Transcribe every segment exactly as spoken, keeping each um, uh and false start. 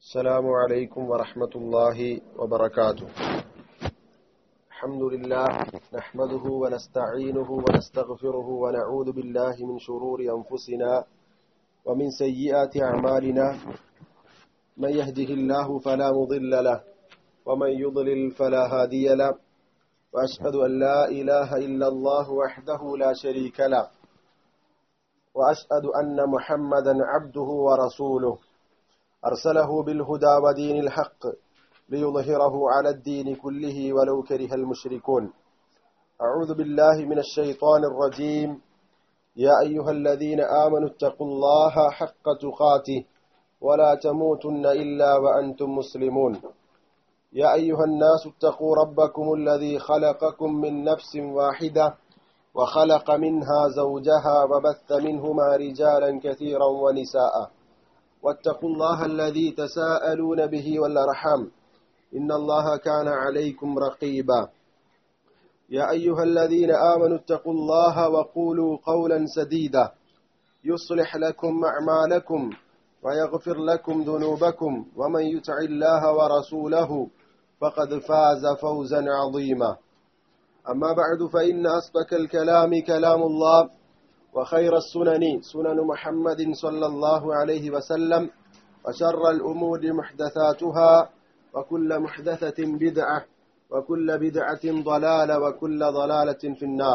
السلام عليكم ورحمة الله وبركاته. الحمد لله نحمده ونستعينه ونستغفره ونعوذ بالله من شرور أنفسنا ومن سيئات أعمالنا. من يهده الله فلا مضل له ومن يضلل فلا هادي له، وأشهد أن لا إله إلا الله وحده لا شريك له، وأشهد أن محمدا عبده ورسوله أرسله بالهدى ودين الحق ليظهره على الدين كله ولو كره المشركون. أعوذ بالله من الشيطان الرجيم. يا أيها الذين آمنوا اتقوا الله حق تقاته ولا تموتن إلا وأنتم مسلمون. يا أيها الناس اتقوا ربكم الذي خلقكم من نفس واحدة وخلق منها زوجها وبث منهما رجالا كثيرا ونساء، واتقوا الله الذي تساءلون به والأرحام إن الله كان عليكم رقيبا. يا أيها الذين آمنوا اتقوا الله وقولوا قولا سديدا يصلح لكم أعمالكم ويغفر لكم ذنوبكم، ومن يطع الله ورسوله فقد فاز فوزا عظيما. أما بعد، فإن أصدق الكلام كلام الله، وخير السنن سنن محمد صلى الله عليه وسلم، وشر الأمور محدثاتها، وكل محدثة بدعة، وكل بدعة ضلالة، وكل ضلالة في النار.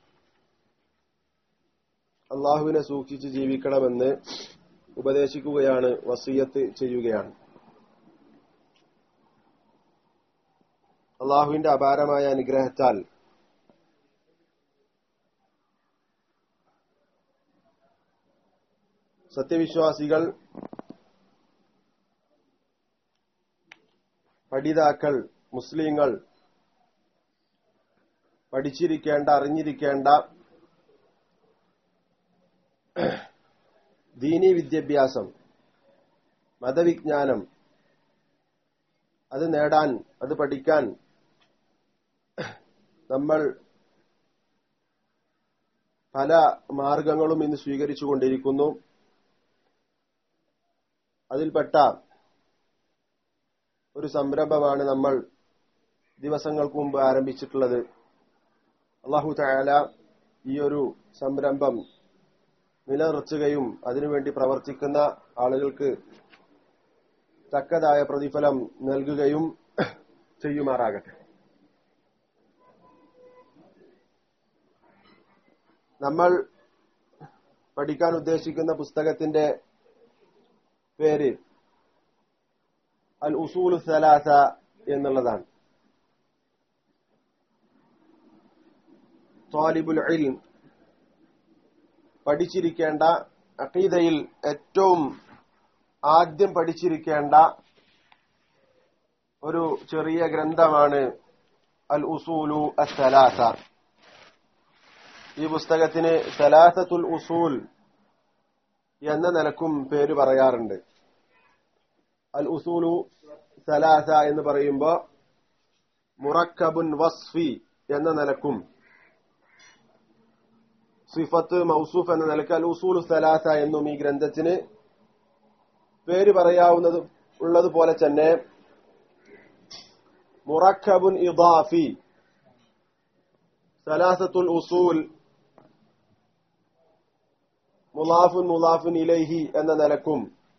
അള്ളാഹുവിനെ സൂക്ഷിച്ച് ജീവിക്കണമെന്ന് ഉപദേശിക്കുകയാണ്, വസിയത്ത് ചെയ്യുകയാണ്. അള്ളാഹുവിന്റെ അപാരമായ അനുഗ്രഹത്താൽ സത്യവിശ്വാസികൾ, പഠിതാക്കൾ, മുസ്ലിങ്ങൾ പഠിച്ചിരിക്കേണ്ട, അറിഞ്ഞിരിക്കേണ്ട ദീനീ വിദ്യാഭ്യാസം, മതവിജ്ഞാനം, അത് നേടാൻ, അത് പഠിക്കാൻ നമ്മൾ പല മാർഗങ്ങളും ഇന്ന് സ്വീകരിച്ചുകൊണ്ടിരിക്കുന്നു. അതിൽപ്പെട്ട ഒരു സംരംഭമാണ് നമ്മൾ ദിവസങ്ങൾക്ക് മുമ്പ് ആരംഭിച്ചിട്ടുള്ളത്. അല്ലാഹു തആല ഈ ഒരു സംരംഭം നിലനിർത്തുകയും അതിനുവേണ്ടി പ്രവർത്തിക്കുന്ന ആളുകൾക്ക് തക്കതായ പ്രതിഫലം നൽകുകയും ചെയ്യുമാറാകട്ടെ. നമ്മൾ പഠിക്കാൻ ഉദ്ദേശിക്കുന്ന പുസ്തകത്തിന്റെ പേര് അൽ ഉസൂലു സലാസ എന്നുള്ളതാണ്. ത്വാലിബുൽ ഇൽം പഠിച്ചിരിക്കേണ്ട, അഖീദയിൽ ഏറ്റവും ആദ്യം പഠിച്ചിരിക്കേണ്ട ഒരു ചെറിയ ഗ്രന്ഥമാണ് അൽ ഉസൂലു അസ്സലാസ. ഈ പുസ്തകത്തിന് സലാസത്തുൽ ഉസൂൽ എന്ന നിലക്കും പേര് പറയാറുണ്ട്. അൽ ഉസൂലു സലാസ എന്ന് പറയുമ്പോൾ മുറക്കബുൻ വസ്ഫി എന്ന നിലക്കും, സിഫത്ത് മൗസൂഫ് എന്ന നിലക്ക് അൽ ഉസൂലു സലാസ എന്നും ഈ ഗ്രന്ഥത്തിന് പേര് പറയാവുന്നത് ഉള്ളതുപോലെ തന്നെ മുറക്കബുൻ ഇദാഫി, സലാസത്തുൽ ഉസൂൽ, മുലാഫുൻ മുലാഫുൻ ഇലൈഹി എന്ന നിലക്കും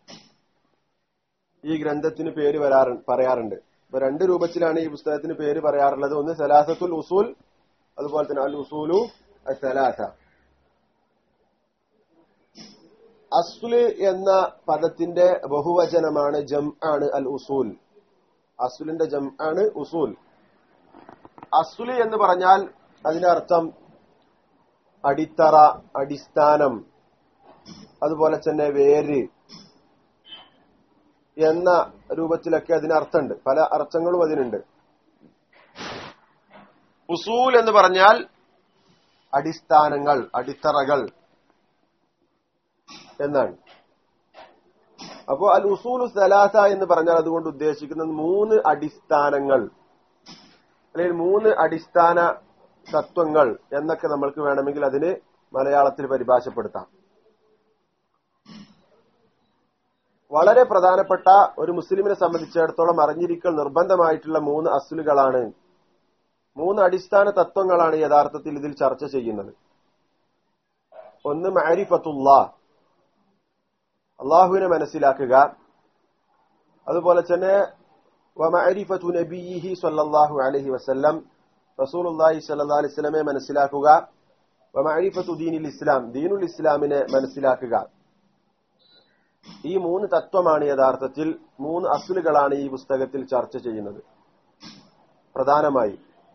ഈ ഗ്രന്ഥത്തിന് പേര് വരാറ് പറയാറുണ്ട്. ഇപ്പൊ രണ്ട് രൂപത്തിലാണ് ഈ പുസ്തകത്തിന് പേര് പറയാറുള്ളത്. ഒന്ന് സലാസത്തുൽ ഉസൂൽ, അതുപോലെ തന്നെ അൽ ഉസൂലു അസ്സലാസ. അസ്ല് എന്ന പദത്തിന്റെ ബഹുവചനമാണ്, ജം ആണ് അൽ ഉസൂൽ. അസ്ലിന്റെ ജം ആണ് ഉസൂൽ. അസ്ല് എന്ന് പറഞ്ഞാൽ അതിന്റെ അർത്ഥം അടിത്തറ, അടിസ്ഥാനം, അതുപോലെ തന്നെ വേര് എന്ന രൂപത്തിലൊക്കെ അതിന് അർത്ഥമുണ്ട്. പല അർത്ഥങ്ങളും അതിനുണ്ട്. ഉസൂൽ എന്ന് പറഞ്ഞാൽ അടിസ്ഥാനങ്ങൾ, അടിത്തറകൾ എന്നാണ്. അപ്പോ അൽ ഉസൂലു സലാസ എന്ന് പറഞ്ഞാൽ അതുകൊണ്ട് ഉദ്ദേശിക്കുന്നത് മൂന്ന് അടിസ്ഥാനങ്ങൾ, അല്ലെങ്കിൽ മൂന്ന് അടിസ്ഥാന തത്വങ്ങൾ എന്നൊക്കെ നമ്മൾക്ക് വേണമെങ്കിൽ അതിന് മലയാളത്തിൽ പരിഭാഷപ്പെടുത്താം. വളരെ പ്രധാനപ്പെട്ട ഒരു മുസ്ലിമിനെ സംബന്ധിച്ചിടത്തോളം അറിഞ്ഞിരിക്കൽ നിർബന്ധമായിട്ടുള്ള മൂന്ന് അസ്ലുകളാണ്, മൂന്ന് അടിസ്ഥാന തത്വങ്ങളാണ് യഥാർത്ഥത്തിൽ ഇതിൽ ചർച്ച ചെയ്യുന്നത്. ഒന്ന് മഅരിഫത്തുല്ലാഹ്, അള്ളാഹുവിനെ മനസ്സിലാക്കുക. അതുപോലെ തന്നെ വമഅരിഫതു നബിയിഹി സ്വല്ലല്ലാഹു അലൈഹി വസല്ലം, റസൂലുള്ളാഹി സ്വല്ലല്ലാഹു അലൈഹി വസല്ലമയെ മനസ്സിലാക്കുക. വമഅരിഫതു ദീനിൽ ഇസ്ലാം, ദീനുൽ ഇസ്ലാമിനെ മനസ്സിലാക്കുക. ഈ മൂന്ന് തത്വമാണ് യഥാർത്ഥത്തിൽ, മൂന്ന് അസ്ലുകളാണ് ഈ പുസ്തകത്തിൽ ചർച്ച ചെയ്യുന്നത്. പ്രധാനമായി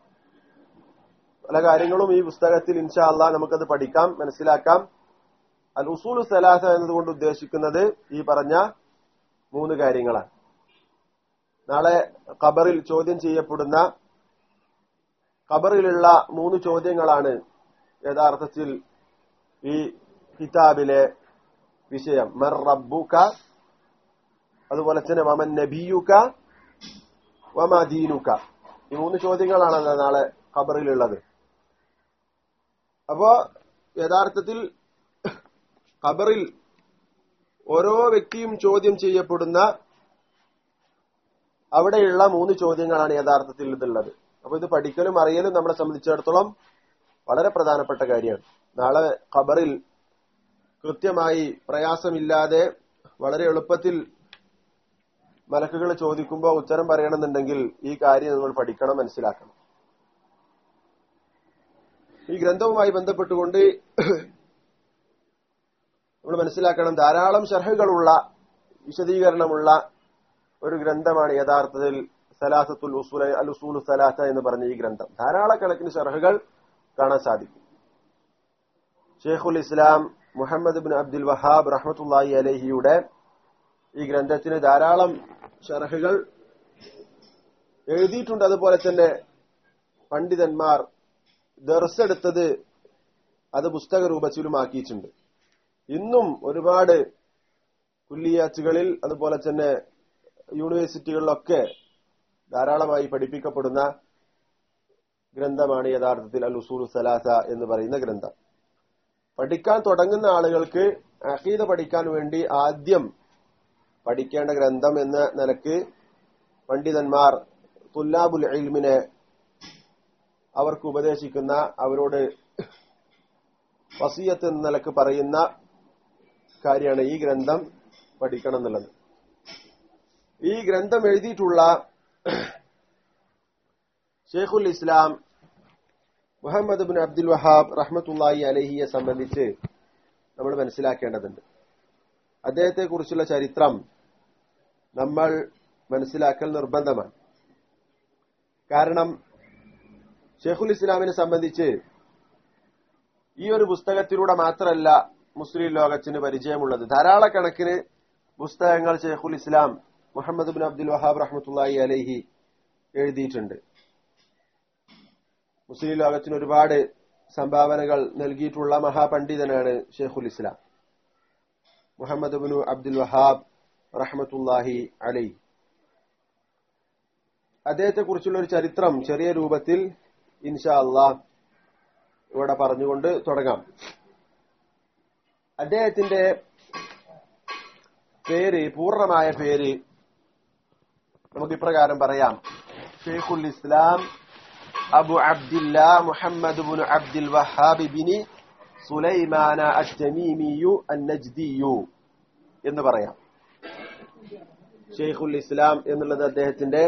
പല കാര്യങ്ങളും ഈ പുസ്തകത്തിൽ ഇൻഷാ അല്ലാഹ് നമുക്കത് പഠിക്കാം, മനസ്സിലാക്കാം. അൽ ഉസൂലു സലാസ എന്നതുകൊണ്ട് ഉദ്ദേശിക്കുന്നത് ഈ പറഞ്ഞ മൂന്ന് കാര്യങ്ങളാണ്. നാളെ ഖബറിൽ ചോദ്യം ചെയ്യപ്പെടുന്ന, ഖബറിലുള്ള മൂന്ന് ചോദ്യങ്ങളാണ് യഥാർത്ഥത്തിൽ ഈ കിതാബിലെ വിഷയം. മർ റബ്ബുക, അതുപോലെ തന്നെ വമൻ നബിയുക വമാ ദീനുക. ഈ മൂന്ന് ചോദ്യങ്ങളാണല്ലോ നാളെ ഖബറിലുള്ളത്. അപ്പോ യഥാർത്ഥത്തിൽ ഖബറിൽ ഓരോ വ്യക്തിയും ചോദ്യം ചെയ്യപ്പെടുന്ന അവിടെയുള്ള മൂന്ന് ചോദ്യങ്ങളാണ് യഥാർത്ഥത്തിൽ ഇതുള്ളത്. അപ്പൊ ഇത് പഠിക്കലും അറിയലും നമ്മളെ സംബന്ധിച്ചിടത്തോളം വളരെ പ്രധാനപ്പെട്ട കാര്യമാണ്. നാളെ ഖബറിൽ കൃത്യമായി പ്രയാസമില്ലാതെ വളരെ എളുപ്പത്തിൽ മലക്കുകൾ ചോദിക്കുമ്പോൾ ഉത്തരം പറയണമെന്നുണ്ടെങ്കിൽ ഈ കാര്യം നമ്മൾ പഠിക്കണം, മനസ്സിലാക്കണം. ഈ ഗ്രന്ഥവുമായി ബന്ധപ്പെട്ടുകൊണ്ട് നമ്മൾ മനസ്സിലാക്കണം, ധാരാളം ശർഹുകളുള്ള, വിശദീകരണമുള്ള ഒരു ഗ്രന്ഥമാണ് യഥാർത്ഥത്തിൽ സലാസത്തുൽ ഉസൂൽ അൽ ഉസൂലു സലാസ എന്ന് പറഞ്ഞ ഈ ഗ്രന്ഥം. ധാരാളക്കണക്കിന് ശർഹുകൾ കാണാൻ സാധിക്കും. ഷെയ്ഖുൽ ഇസ്ലാം മുഹമ്മദ് ബിൻ അബ്ദുൽ വഹാബ് റഹ്മത്തുള്ളാഹി അലൈഹിയുടെ ഈ ഗ്രന്ഥത്തിന് ധാരാളം ശർഹുകൾ എഴുതിയിട്ടുണ്ട്. അതുപോലെ തന്നെ പണ്ഡിതന്മാർ ദർസെടുത്തത് അത് പുസ്തക രൂപത്തിലുമാക്കിയിട്ടുണ്ട്. ഇന്നും ഒരുപാട് കുല്ലിയാത്തുകളിൽ അതുപോലെ തന്നെ യൂണിവേഴ്സിറ്റികളിലൊക്കെ ധാരാളമായി പഠിപ്പിക്കപ്പെടുന്ന ഗ്രന്ഥമാണ് യഥാർത്ഥത്തിൽ അൽ ഉസൂലു സലാസ എന്ന് പറയുന്ന ഗ്രന്ഥം. പഠിക്കാൻ തുടങ്ങുന്ന ആളുകൾക്ക് അഖീദ പഠിക്കാൻ വേണ്ടി ആദ്യം പഠിക്കേണ്ട ഗ്രന്ഥം എന്ന നിലക്ക് പണ്ഡിതന്മാർ തുല്ലാബുൽ ഇൽമിനെ അവർക്ക് ഉപദേശിക്കുന്ന, അവരോട് വസിയത്ത് എന്ന നിലക്ക് പറയുന്ന കാര്യമാണ് ഈ ഗ്രന്ഥം പഠിക്കണം എന്നുള്ളത്. ഈ ഗ്രന്ഥം എഴുതിയിട്ടുള്ള ഷെയ്ഖുൽ ഇസ്ലാം മുഹമ്മദ് ബിൻ അബ്ദുൽ വഹാബ് റഹ്മത്തുള്ളാഹി അലൈഹിയെ സംബന്ധിച്ച് നമ്മൾ മനസ്സിലാക്കേണ്ടതുണ്ട്. അദ്ദേഹത്തെ കുറിച്ചുള്ള ചരിത്രം നമ്മൾ മനസ്സിലാക്കൽ നിർബന്ധമാണ്. കാരണം ഷെയ്ഖുൽ ഇസ്ലാമിനെ സംബന്ധിച്ച് ഈ ഒരു പുസ്തകത്തിലൂടെ മാത്രമല്ല മുസ്ലിം ലോകത്തിന് പരിചയമുള്ളത്. ധാരാളക്കണക്കിന് പുസ്തകങ്ങൾ ഷെയ്ഖുൽ ഇസ്ലാം മുഹമ്മദ് ബിൻ അബ്ദുൽ വഹാബ് റഹ്മത്തുള്ളാഹി അലൈഹി എഴുതിയിട്ടുണ്ട്. മുസ്ലിം ലോകത്തിന് ഒരുപാട് സംഭാവനകൾ നൽകിയിട്ടുള്ള മഹാപണ്ഡിതനാണ് ഷെയ്ഖുൽ ഇസ്ലാം മുഹമ്മദ് ബിൻ അബ്ദുൽ വഹാബ് റഹ്മത്തുള്ളാഹി അലൈഹി. അദ്ദേഹത്തെ കുറിച്ചുള്ള ഒരു ചരിത്രം ചെറിയ രൂപത്തിൽ ഇൻഷാ അല്ലാഹ് ഇവിടെ പറഞ്ഞുകൊണ്ട് തുടങ്ങാം. അദ്ദേഹത്തിന്റെ പേര്, പൂർണ്ണമായ പേര് നമുക്ക് ഇപ്രകാരം പറയാം: ഷെയ്ഖുൽ ഇസ്ലാം Abu Abdillah Muhammad bin Abdul Wahhab bin സുലൈമാന അത്തമീമിയു അന്നജ്ദിയു എന്ന് പറയാം. ഷെയ്ഖുൽ ഇസ്ലാം എന്നുള്ളത് അദ്ദേഹത്തിന്റെ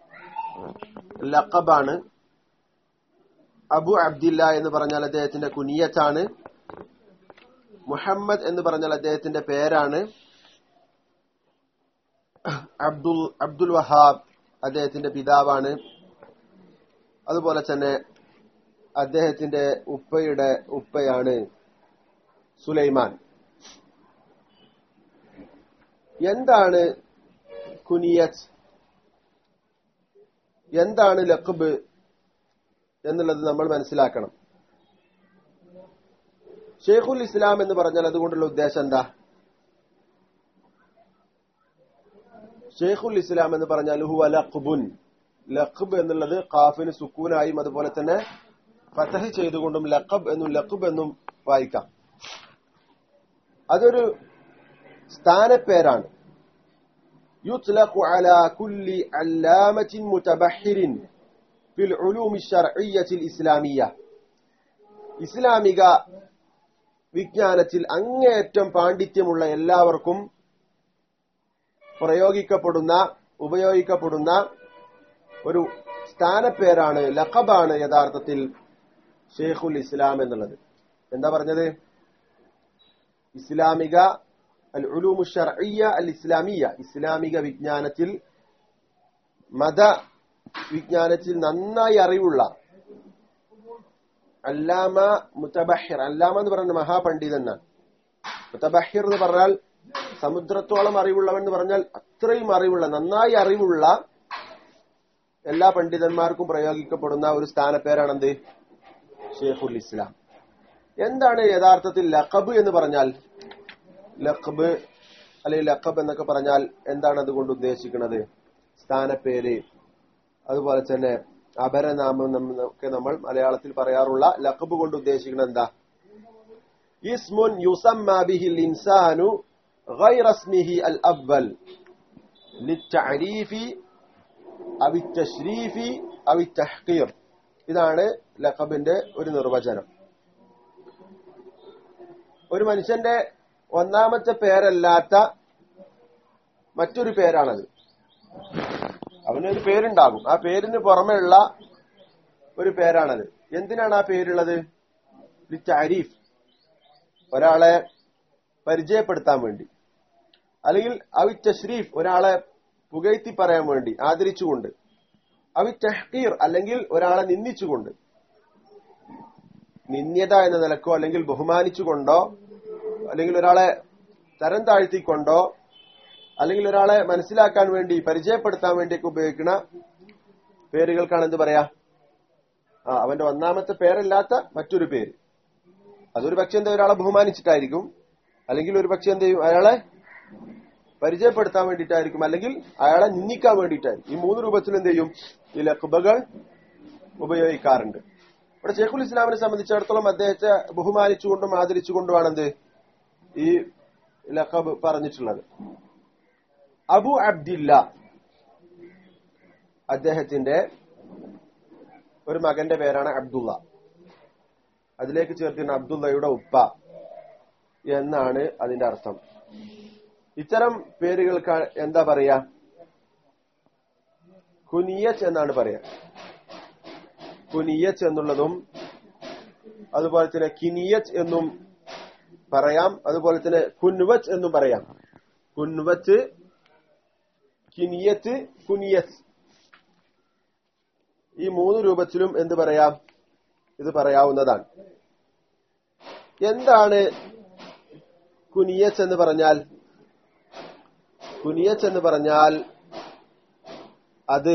ലഖബാണ്. അബു അബ്ദില്ല എന്ന് പറഞ്ഞാൽ അദ്ദേഹത്തിന്റെ കുനിയത്താണ്. മുഹമ്മദ് എന്ന് പറഞ്ഞാൽ അദ്ദേഹത്തിന്റെ പേരാണ്. അബ്ദുൽ അബ്ദുൽ വഹാബ് അദ്ദേഹത്തിന്റെ പിതാവാണ്. അതുപോലെ തന്നെ അദ്ദേഹത്തിന്റെ ഉപ്പയുടെ ഉപ്പയാണ് സുലൈമാൻ. എന്താണ് കുനിയത്ത്, എന്താണ് ലഖബ് എന്നുള്ളത് നമ്മൾ മനസ്സിലാക്കണം. ഷെയ്ഖുൽ ഇസ്ലാം എന്ന് പറഞ്ഞാൽ അതുകൊണ്ടുള്ള ഉദ്ദേശം എന്താ? ഷെയ്ഖുൽ ഇസ്ലാം എന്ന് പറഞ്ഞാൽ ഹുവ ലഖ്ബുൻ. ലഖബ് എന്നുള്ളത് ഖാഫിന് സുക്കൂനായും അതുപോലെ തന്നെ ഫതഹ് ചെയ്തുകൊണ്ടും ലഖബ് എന്നും ലഖബ് എന്നും വായിക്കാം. അതൊരു സ്ഥാനപ്പേരാണ്. يطلق على كل علامة متبحر في العلوم الشرعية الإسلامية ഇസ്ലാമിക വിജ്ഞാനത്തിൽ അങ്ങേയറ്റം പാണ്ഡിത്യമുള്ള എല്ലാവർക്കും പ്രയോഗിക്കപ്പെടുന്ന ഉപയോഗിക്കപ്പെടുന്ന ഒരു സ്ഥാനപ്പേരാണ്, ലഖബാണ് യഥാർത്ഥത്തിൽ ഷെയ്ഖുൽ ഇസ്ലാം എന്നുള്ളത്. എന്താ പറഞ്ഞത്? ഇസ്ലാമിക അൽ ഉലൂമു ശർഇയ്യ അൽ ഇസ്ലാമിയ, ഇസ്ലാമിക വിജ്ഞാനത്തിൽ മത വിജ്ഞാനത്തിൽ നന്നായി അറിവുള്ള അല്ലാമ മുതബഹിർ. അല്ലാമ എന്ന് പറയുന്ന മഹാപണ്ഡിതനാണ്. മുതബഹിർ എന്ന് പറഞ്ഞാൽ സമുദ്രത്തോളം അറിവുള്ളവൻ എന്ന് പറഞ്ഞാൽ അത്രയും അറിവുള്ള, നന്നായി അറിവുള്ള എല്ലാ പണ്ഡിതന്മാർക്കും പ്രയോഗിക്കപ്പെടുന്ന ഒരു സ്ഥാനപ്പേരാണെന്ത്? ഷെയ്ഖുൽ ഇസ്ലാം. എന്താണ് യഥാർത്ഥത്തിൽ ലഖബ് എന്ന് പറഞ്ഞാൽ? ലഖബ് അല്ലെങ്കിൽ ലഖബ് എന്നൊക്കെ പറഞ്ഞാൽ എന്താണ് അതുകൊണ്ട് ഉദ്ദേശിക്കുന്നത്? സ്ഥാനപ്പേര്, അതുപോലെ തന്നെ അപരനാമം ഒക്കെ നമ്മൾ മലയാളത്തിൽ പറയാറുള്ള ലഖബ് കൊണ്ട് ഉദ്ദേശിക്കുന്നത് എന്താ? ഇസ്മുൻ യുസമ്മ ബിഹിൽ ഇൻസാനു ഗൈറ ഇസ്മിഹി അൽ അവ്വൽ ലിത്തഅരീഫി അവ തശ്രീഫി അവ തഹ്ഖീർ. ഇതാണ് ലഖബിന്റെ ഒരു നിർവചനം. ഒരു മനുഷ്യന്റെ ഒന്നാമത്തെ പേരല്ലാത്ത മറ്റൊരു പേരാണത്. അവനൊരു പേരുണ്ടാകും, ആ പേരിന് പുറമെയുള്ള ഒരു പേരാണത്. എന്തിനാണ് ആ പേരുള്ളത്? ലിത്തഅരീഫ്, ഒരാളെ പരിചയപ്പെടുത്താൻ വേണ്ടി, അല്ലെങ്കിൽ അവി തശ്രീഫ്, ഒരാളെ പുകഴ്ത്തി പറയാൻ വേണ്ടി, ആദരിച്ചുകൊണ്ട്, അവി തഹ്ഖീർ, അല്ലെങ്കിൽ ഒരാളെ നിന്ദിച്ചുകൊണ്ട്, നിന്ദ്യത എന്ന നിലക്കോ അല്ലെങ്കിൽ ബഹുമാനിച്ചുകൊണ്ടോ അല്ലെങ്കിൽ ഒരാളെ തരം താഴ്ത്തിക്കൊണ്ടോ അല്ലെങ്കിൽ ഒരാളെ മനസ്സിലാക്കാൻ വേണ്ടി പരിചയപ്പെടുത്താൻ വേണ്ടിയൊക്കെ ഉപയോഗിക്കുന്ന പേരുകൾക്കാണ് എന്ത് പറയാ? ആ അവന്റെ ഒന്നാമത്തെ പേരല്ലാത്ത മറ്റൊരു പേര്. അതൊരു പക്ഷെ എന്താ ഒരാളെ ബഹുമാനിച്ചിട്ടായിരിക്കും, അല്ലെങ്കിൽ ഒരു പക്ഷെ എന്ത് ചെയ്യും, അയാളെ പരിചയപ്പെടുത്താൻ വേണ്ടിയിട്ടായിരിക്കും, അല്ലെങ്കിൽ അയാളെ നിന്ദിക്കാൻ വേണ്ടിയിട്ടായിരിക്കും. ഈ മൂന്ന് രൂപത്തിൽ എന്ത് ചെയ്യും ഈ ലഖബുകൾ ഉപയോഗിക്കാറുണ്ട്. ഇവിടെ ഷെയ്ഖുൽ ഇസ്ലാമിനെ സംബന്ധിച്ചിടത്തോളം അദ്ദേഹത്തെ ബഹുമാനിച്ചുകൊണ്ടും ആദരിച്ചുകൊണ്ടുമാണ് എന്ത് ഈ ലഖബ് പറഞ്ഞിട്ടുള്ളത്. അബു അബ്ദില്ല, അദ്ദേഹത്തിന്റെ ഒരു മകന്റെ പേരാണ് അബ്ദുള്ള. അതിലേക്ക് ചേർത്തിരുന്ന അബ്ദുള്ളയുടെ ഉപ്പ എന്നാണ് അതിന്റെ അർത്ഥം. ഇത്തരം പേരുകൾക്ക് എന്താ പറയാ? കുനിയത്ത് എന്നാണ് പറയാ. കുനിയത്ത് എന്നുള്ളതും അതുപോലെ തന്നെ കിനിയത്ത് എന്നും പറയാം, അതുപോലെ തന്നെ കുൻവത്ത് എന്നും പറയാം. കുൻവത്ത്, കിനിയത്ത്, കുനിയത്ത്, ഈ മൂന്ന് രൂപത്തിലും എന്ത് പറയാം? ഇത് പറയാവുന്നതാണ്. എന്താണ് കുനിയത്ത് എന്ന് പറഞ്ഞാൽ? കുനിയത്ത് എന്ന് പറഞ്ഞാൽ അത്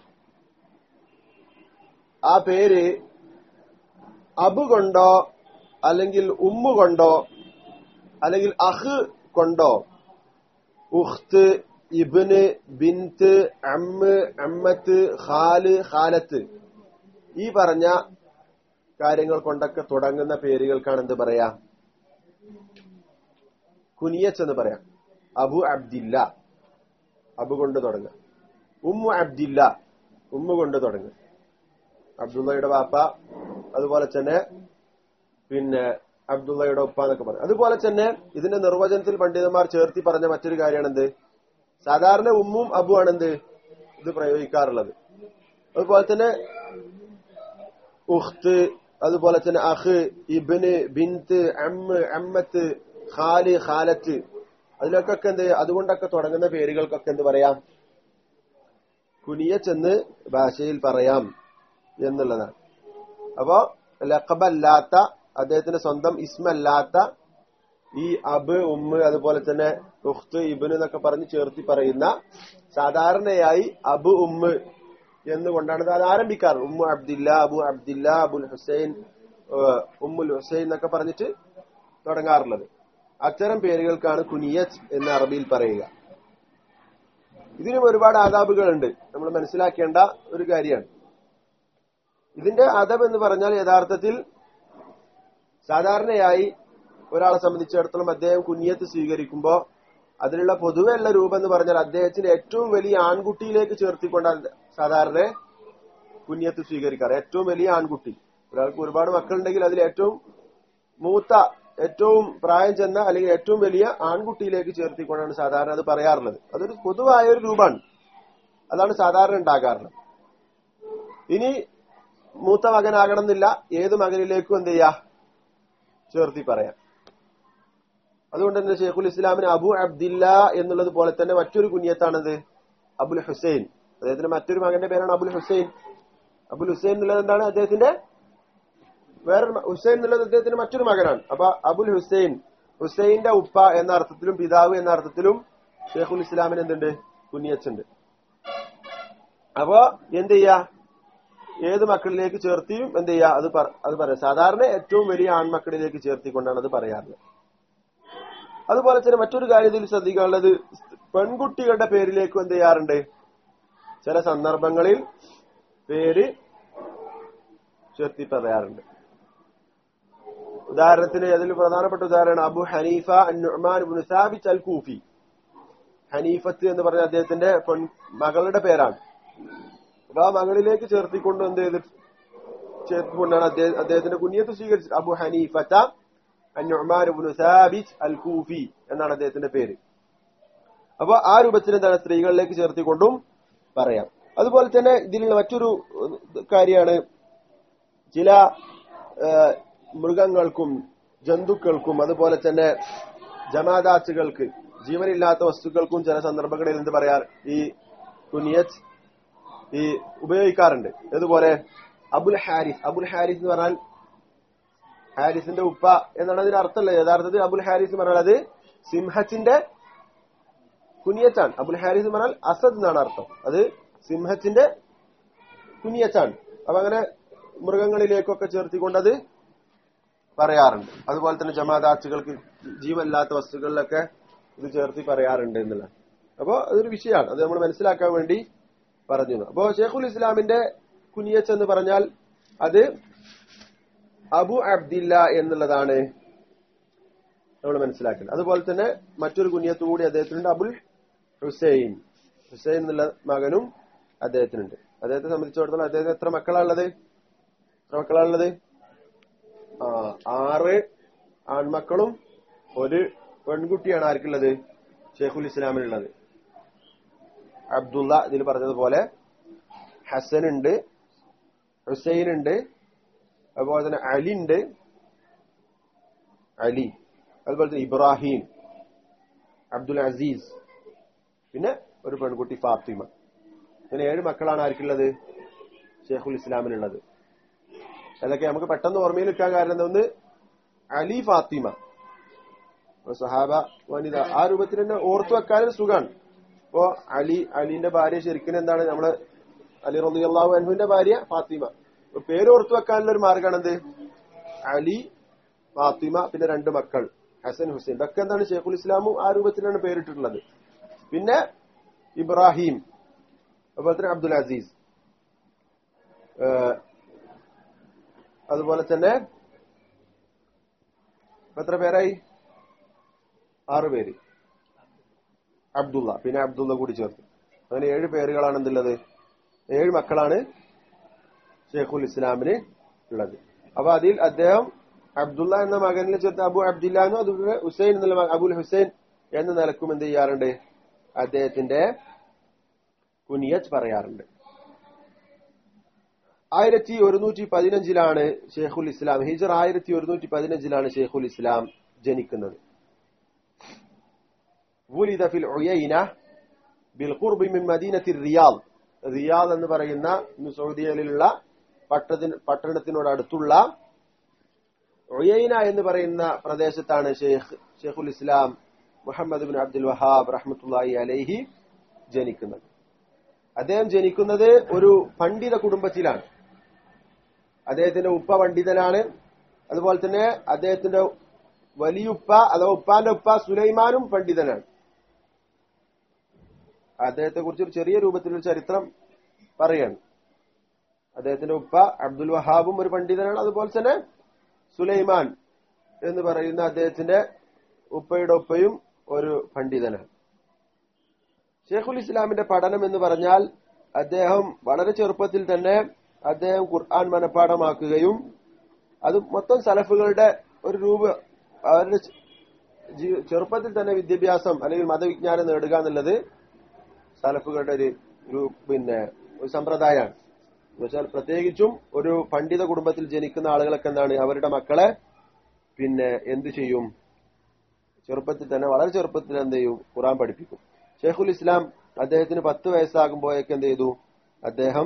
ആ പേര് അബു കൊണ്ടോ അല്ലെങ്കിൽ ഉമ്മു കൊണ്ടോ അല്ലെങ്കിൽ അഹ് കൊണ്ടോ, ഉഖ്ത്, ഇബ്ന്, ബിൻത്ത്, അമ്മ്, അമ്മത്ത്, ഖാല്, ഖാലത്ത്, ഈ പറഞ്ഞ കാര്യങ്ങൾ കൊണ്ടൊക്കെ തുടങ്ങുന്ന പേരുകൾക്കാണ് എന്ത് പറയാ? കുനിയത്ത് എന്ന് പറയാം. അബു അബ്ദില്ല, അബു കൊണ്ട് തുടങ്ങുക. ഉമ്മു അബ്ദില്ല, ഉമ്മു കൊണ്ട് തുടങ്ങുക. അബ്ദുള്ളയുടെ വാപ്പ, അതുപോലെ തന്നെ പിന്നെ അബ്ദുള്ളയുടെ ഉപ്പ എന്നൊക്കെ പറയും. അതുപോലെ തന്നെ ഇതിന്റെ നിർവചനത്തിൽ പണ്ഡിതന്മാർ ചേർത്തി പറഞ്ഞ മറ്റൊരു കാര്യമാണ് എന്ത്? സാധാരണ ഉമ്മും അബു ആണ് എന്ത് ഇത് പ്രയോഗിക്കാറുള്ളത്. അതുപോലെ തന്നെ ഉഖ്ത്, അതുപോലെ തന്നെ അഹ്, ഇബ്ന്, ബിൻത്ത്, അമ്മ്, അമ്മത്ത്, ഖാല്, ഖാലത്ത്, അതിലൊക്കെ എന്ത് അതുകൊണ്ടൊക്കെ തുടങ്ങുന്ന പേരുകൾക്കൊക്കെ എന്ത് പറയാം? കുനിയത്ത് എന്ന് ഭാഷയിൽ പറയാം എന്നുള്ളതാണ്. അപ്പോ ലഖബല്ലാത്ത, അദ്ദേഹത്തിന്റെ സ്വന്തം ഇസ്മല്ലാത്ത ഈ അബ്, ഉമ്മ്, അതുപോലെ തന്നെ ഉഖ്ത്, ഇബ്ന് എന്നൊക്കെ പറഞ്ഞ് ചേർത്തി പറയുന്ന, സാധാരണയായി അബു ഉമ്മ് എന്നുകൊണ്ടാണ് അത് ആരംഭിക്കാറ്. ഉമ്മു അബ്ദില്ല, അബു അബ്ദില്ല, അബുൽ ഹുസൈൻ, ഉമ്മുൽ ഹുസൈൻ എന്നൊക്കെ പറഞ്ഞിട്ട് തുടങ്ങാറുള്ളത്. അത്തരം പേരുകൾക്കാണ് കുനിയത്ത് എന്ന് അറബിയിൽ പറയുക. ഇതിനും ഒരുപാട് ആദാബുകളുണ്ട്, നമ്മൾ മനസ്സിലാക്കേണ്ട ഒരു കാര്യമാണ്. ഇതിന്റെ അദബ് എന്ന് പറഞ്ഞാൽ യഥാർത്ഥത്തിൽ സാധാരണയായി ഒരാളെ സംബന്ധിച്ചിടത്തോളം അദ്ദേഹം കുനിയത്ത് സ്വീകരിക്കുമ്പോൾ അതിലുള്ള പൊതുവെ ഉള്ള രൂപം എന്ന് പറഞ്ഞാൽ അദ്ദേഹത്തിന് ഏറ്റവും വലിയ ആൺകുട്ടിയിലേക്ക് ചേർത്തിക്കൊണ്ടാണ് സാധാരണ കുഞ്ഞത്ത് സ്വീകരിക്കാറ്. ഏറ്റവും വലിയ ആൺകുട്ടി, ഒരാൾക്ക് ഒരുപാട് മക്കളുണ്ടെങ്കിൽ അതിൽ ഏറ്റവും മൂത്ത, ഏറ്റവും പ്രായം ചെന്ന അല്ലെങ്കിൽ ഏറ്റവും വലിയ ആൺകുട്ടിയിലേക്ക് ചേർത്തിക്കൊണ്ടാണ് സാധാരണ അത് പറയാറുള്ളത്. അതൊരു പൊതുവായ ഒരു രൂപമാണ്, അതാണ് സാധാരണ ഉണ്ടാകാറുള്ളത്. ഇനി മൂത്ത മകനാകണം എന്നില്ല, ഏത് മകനിലേക്കും എന്ത് ചെയ്യാ ചേർത്തി പറയാം. അതുകൊണ്ട് തന്നെ ഷെയ്ഖുൽ ഇസ്ലാമിന് അബു അബ്ദില്ല എന്നുള്ളത് പോലെ തന്നെ മറ്റൊരു കുഞ്ഞത്താണത് അബുൽ ഹുസൈൻ. അദ്ദേഹത്തിന്റെ മറ്റൊരു മകന്റെ പേരാണ് അബുൽ ഹുസൈൻ. അബുൽ ഹുസൈൻ എന്നുള്ളത് എന്താണ്? അദ്ദേഹത്തിന്റെ വേറെ ഹുസൈൻ എന്നുള്ളത് അദ്ദേഹത്തിന്റെ മറ്റൊരു മകനാണ്. അപ്പൊ അബുൽ ഹുസൈൻ, ഹുസൈന്റെ ഉപ്പ എന്ന അർത്ഥത്തിലും പിതാവ് എന്ന അർത്ഥത്തിലും ഷെയ്ഖുൽ ഇസ്ലാമിന് എന്തുണ്ട്? കുഞ്ഞച്ചുണ്ട്. അപ്പോ എന്ത് ചെയ്യാ, ഏത് മക്കളിലേക്ക് ചേർത്തിയും എന്ത് ചെയ്യാ അത് അത് പറയാം. സാധാരണ ഏറ്റവും വലിയ ആൺമക്കളിലേക്ക് ചേർത്തിക്കൊണ്ടാണ് അത് പറയാറുള്ളത്. അതുപോലെ തന്നെ മറ്റൊരു കാര്യത്തിൽ ശ്രദ്ധിക്കാനുള്ളത്, പെൺകുട്ടികളുടെ പേരിലേക്കും എന്ത് ചെയ്യാറുണ്ട്? ചില സന്ദർഭങ്ങളിൽ പേര് ചേർത്തി പറയാറുണ്ട്. ഉദാഹരണത്തിന് അതിൽ പ്രധാനപ്പെട്ട ഉദാഹരണം അബു ഹനീഫ അൻ-നുഅ്മാൻ ഇബ്നു സാബിത്ത് അൽ കൂഫി. ഹനീഫത്ത് എന്ന് പറഞ്ഞ അദ്ദേഹത്തിന്റെ പെൺ മകളുടെ പേരാണ്. അപ്പൊ ആ മകളിലേക്ക് ചേർത്തിക്കൊണ്ട് എന്ത് ചെയ്ത് ചേർത്തിക്കൊണ്ടാണ് അദ്ദേഹം അദ്ദേഹത്തിന്റെ കുഞ്ഞത്ത് സ്വീകരിച്ചത്. അബു ഹനീഫത്ത അൻ-നുഅ്മാൻ ഇബ്നു സാബിത്ത് അൽ കൂഫി എന്നാണ് അദ്ദേഹത്തിന്റെ പേര്. അപ്പൊ ആ രൂപത്തിൽ എന്താണ് സ്ത്രീകളിലേക്ക് ചേർത്തിക്കൊണ്ടും പറയാം. അതുപോലെ തന്നെ ഇതിലുള്ള മറ്റൊരു കാര്യമാണ്, ചില മൃഗങ്ങൾക്കും ജന്തുക്കൾക്കും അതുപോലെ തന്നെ ജമാദാത്തുകൾക്ക്, ജീവനില്ലാത്ത വസ്തുക്കൾക്കും ചില സന്ദർഭങ്ങളിൽ എന്ത് പറയാ ഈ കുനിയത്ത് ഈ ഉപയോഗിക്കാറുണ്ട്. അതുപോലെ അബുൽ ഹാരിസ്, അബുൽ ഹാരിസ് എന്ന് പറഞ്ഞാൽ ഹാരിസിന്റെ ഉപ്പ എന്നാണ് അതിന്റെ അർത്ഥമല്ല. യഥാർത്ഥത്തിൽ അബുൽ ഹാരിസ് എന്ന് പറഞ്ഞാൽ അത് സിംഹത്തിന്റെ കുനിയത്താണ്. അബുൽ ഹാരിസ് എന്ന് പറഞ്ഞാൽ അസദ് എന്നാണ് അർത്ഥം. അത് സിംഹത്തിന്റെ കുനിയത്താണ്. അപ്പൊ അങ്ങനെ മൃഗങ്ങളിലേക്കൊക്കെ ചേർത്തിക്കൊണ്ടത് പറയാറുണ്ട്. അതുപോലെ തന്നെ ജമാദാത്തുകൾക്ക്, ജീവനില്ലാത്ത വസ്തുക്കളിലൊക്കെ ഇത് ചേർത്തി പറയാറുണ്ട് എന്നുള്ള. അപ്പോ അതൊരു വിഷയമാണ്, അത് നമ്മൾ മനസ്സിലാക്കാൻ വേണ്ടി പറഞ്ഞു. അപ്പോ ഷെയ്ഖുൽ ഇസ്ലാമിന്റെ കുനിയത്ത് എന്ന് പറഞ്ഞാൽ അത് അബു അബ്ദില്ല എന്നുള്ളതാണ് നമ്മൾ മനസ്സിലാക്കുന്നത്. അതുപോലെ തന്നെ മറ്റൊരു കുനിയത്ത് കൂടി അദ്ദേഹത്തിനുണ്ട്, അബുൽ ഹുസൈൻ. ഹുസൈൻ എന്നുള്ള മകനും അദ്ദേഹത്തിനുണ്ട്. അദ്ദേഹത്തെ സംബന്ധിച്ചിടത്തോളം അദ്ദേഹത്തിന് എത്ര മക്കളാണുള്ളത്? എത്ര മക്കളാണുള്ളത്? ആ ആറ് ആൺമക്കളും ഒരു പെൺകുട്ടിയാണ് ആർക്കുള്ളത്? ഷെയ്ഖുൽ ഇസ്ലാമിനുള്ളത്. അബ്ദുള്ള ഇതിൽ പറഞ്ഞതുപോലെ, ഹസൻ ഉണ്ട്, ഹുസൈൻ ഉണ്ട്, അതുപോലെ തന്നെ അലി ഉണ്ട്, അലി, അതുപോലെ തന്നെ ഇബ്രാഹിം, അബ്ദുൽ അസീസ്, പിന്നെ ഒരു പെൺകുട്ടി ഫാത്തിമ. ഇങ്ങനെ ഏഴ് മക്കളാണ് ആർക്കുള്ളത്? ഷെയ്ഖുൽ ഇസ്ലാമിനുള്ളത്. അതൊക്കെ നമുക്ക് പെട്ടെന്ന് ഓർമ്മയിൽ വെക്കാൻ കാരണം ഒന്ന് അലി, ഫാത്തിമ, സഹാബ, വനിത, ആ രൂപത്തിൽ തന്നെ ഓർത്തു വെക്കാനും സുഖാണ്. ഇപ്പോ അലി, അലിന്റെ ഭാര്യ ശരിക്കും എന്താണ്? നമ്മള് അലി റളിയല്ലാഹു അൻഹുവിന്റെ ഭാര്യ ഫാത്തിമ. പേര് ഓർത്തു വെക്കാനുള്ള ഒരു മാർഗമാണ് എന്ത്? അലി, ഫാത്തിമ, പിന്നെ രണ്ട് മക്കൾ ഹസൻ, ഹുസൈൻ. ഇതൊക്കെ എന്താണ്? ഷെയ്ഖുൽ ഇസ്ലാമും ആ രൂപത്തിലാണ് പേരിട്ടിട്ടുള്ളത്. പിന്നെ ഇബ്രാഹിം, അതുപോലെ തന്നെ അബ്ദുൽ അസീസ്, അതുപോലെ തന്നെ എത്ര പേരായി? ആറ് പേര്. അബ്ദുള്ള, പിന്നെ അബ്ദുള്ള കൂടി ചേർത്ത്, അങ്ങനെ ഏഴ് പേരുകളാണ് എന്തുള്ളത്? ഏഴ് മക്കളാണ് ഷെയ്ഖുൽ ഇസ്ലാമിന് ഉള്ളത്. അപ്പൊ അതിൽ അദ്ദേഹം അബ്ദുള്ള എന്ന മകനിൽ ചേർത്ത് അബു അബ്ദില്ല എന്നും അതുപോലെ ഹുസൈൻ എന്നുള്ള അബുൽ ഹുസൈൻ എന്ന നിലക്കും എന്ത് ചെയ്യാറുണ്ട്? അദ്ദേഹത്തിന്റെ കുനിയത്ത് പറയാറുണ്ട്. ആയിരത്തി ഒരുന്നൂറ്റി പതിനഞ്ചിലാണ് ഷെയ്ഖുൽ ഇസ്ലാം, ഹിജർ ആയിരത്തി ഒരുന്നൂറ്റി പതിനഞ്ചിലാണ് ഷെയ്ഖുൽ ഇസ്ലാം ജനിക്കുന്നത്. വുലിദ ഫിൽ ഉയൈന ബിൽ ഖുർബി മിൻ മദീനത്തി റിയാദ്. റിയാദ് എന്ന് പറയുന്ന സൗദിയിലുള്ള പട്ടണത്തിന് പട്ടണത്തിനോട് അടുത്തുള്ള ഉയൈന എന്ന് പറയുന്ന പ്രദേശത്താണ് ഷെയ്ഖ് ഷെയ്ഖുൽ ഇസ്ലാം മുഹമ്മദ് ബിൻ അബ്ദുൽ വഹാബ് റഹ്മത്തുള്ളാഹി അലൈഹി ജനിക്കുന്നത്. അദ്ദേഹം ജനിക്കുന്നത് ഒരു പണ്ഡിത കുടുംബത്തിലാണ്. അദ്ദേഹത്തിന്റെ ഉപ്പ പണ്ഡിതനാണ്. അതുപോലെ തന്നെ അദ്ദേഹത്തിന്റെ വലിയുപ്പ അഥവാ ഉപ്പാന്റെ ഉപ്പ സുലൈമാനും പണ്ഡിതനാണ്. അദ്ദേഹത്തെ കുറിച്ച് ഒരു ചെറിയ രൂപത്തിലൊരു ചരിത്രം പറയാണ്. അദ്ദേഹത്തിന്റെ ഉപ്പ അബ്ദുൽ വഹാബും ഒരു പണ്ഡിതനാണ്. അതുപോലെ തന്നെ സുലൈമാൻ എന്ന് പറയുന്ന അദ്ദേഹത്തിന്റെ ഉപ്പയുടെ ഉപ്പയും ഒരു പണ്ഡിതനാണ്. ഷെയ്ഖുൽ ഇസ്ലാമിന്റെ പഠനം എന്ന് പറഞ്ഞാൽ അദ്ദേഹം വളരെ ചെറുപ്പത്തിൽ തന്നെ അദ്ദേഹം ഖുർആൻ മനഃപ്പാഠമാക്കുകയും അത് മൊത്തം സലഫുകളുടെ ഒരു രൂപ അവരുടെ ചെറുപ്പത്തിൽ തന്നെ വിദ്യാഭ്യാസം അല്ലെങ്കിൽ മതവിജ്ഞാനം നേടുക എന്നുള്ളത് സലഫുകളുടെ ഒരു പിന്നെ ഒരു സമ്പ്രദായമാണ്. എന്നുവെച്ചാൽ പ്രത്യേകിച്ചും ഒരു പണ്ഡിത കുടുംബത്തിൽ ജനിക്കുന്ന ആളുകളൊക്കെ എന്താണ് അവരുടെ മക്കളെ പിന്നെ എന്ത് ചെയ്യും, ചെറുപ്പത്തിൽ തന്നെ വളരെ ചെറുപ്പത്തിൽ എന്ത് ചെയ്യും, ഖുർആൻ പഠിപ്പിക്കും. ഷെയ്ഖുൽ ഇസ്ലാം അദ്ദേഹത്തിന് പത്ത് വയസ്സാകുമ്പോഴേക്ക് എന്ത് ചെയ്തു, അദ്ദേഹം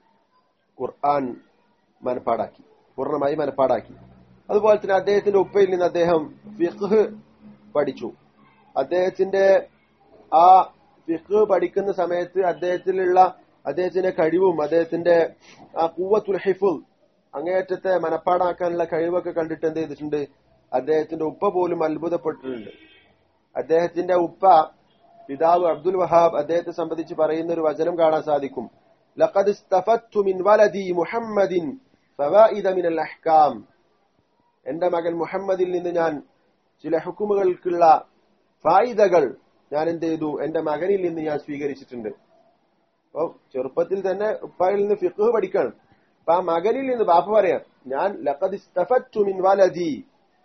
ഖുർആൻ മനഃപ്പാടാക്കി, പൂർണ്ണമായി മനഃപ്പാടാക്കി. അതുപോലെ തന്നെ അദ്ദേഹത്തിന്റെ ഉപ്പയിൽ നിന്ന് അദ്ദേഹം ഫിഖ്ഹ് പഠിച്ചു. അദ്ദേഹത്തിന്റെ ആ ഫിഖ്ഹ് പഠിക്കുന്ന സമയത്ത് അദ്ദേഹത്തിലുള്ള അദ്ദേഹത്തിന്റെ കഴിവും അദ്ദേഹത്തിന്റെ ആ ഖുവ്വത്തുൽ ഹിഫ്ള് അങ്ങേയറ്റത്തെ മനഃപ്പാടാക്കാനുള്ള കഴിവൊക്കെ കണ്ടിട്ട് എന്ത് ചെയ്തിട്ടുണ്ട്, അദ്ദേഹത്തിന്റെ ഉപ്പ പോലും അത്ഭുതപ്പെട്ടിട്ടുണ്ട്. അദ്ദേഹത്തിന്റെ ഉപ്പ പിതാവ് അബ്ദുൽ വഹാബ് അദ്ദേഹത്തെ സംബന്ധിച്ച് പറയുന്ന ഒരു വചനം കാണാൻ സാധിക്കും. ലഖദ് ഇസ്തഫത്തു മിൻ വലദി മുഹമ്മദിൻ ഫവായിദ മിനൽ അഹ്കാം. എന്റെ മകൻ മുഹമ്മദിൽ നിന്ന് ഞാൻ ചില ഹുക്കുമുകൾക്കുള്ള ഫായിദകൾ ഞാൻ എന്ത് ചെയ്തു, എന്റെ മകനിൽ നിന്ന് ഞാൻ സ്വീകരിച്ചിട്ടുണ്ട്. അപ്പൊ ചെറുപ്പത്തിൽ തന്നെ ഉപ്പായിൽ നിന്ന് ഫിഖ്ഹ് പഠിക്കണം. അപ്പൊ ആ മകനിൽ നിന്ന് ബാപ്പ പറയാം, ഞാൻ ലഖദ് ഇസ്തഫത്തു മിൻ വലദി,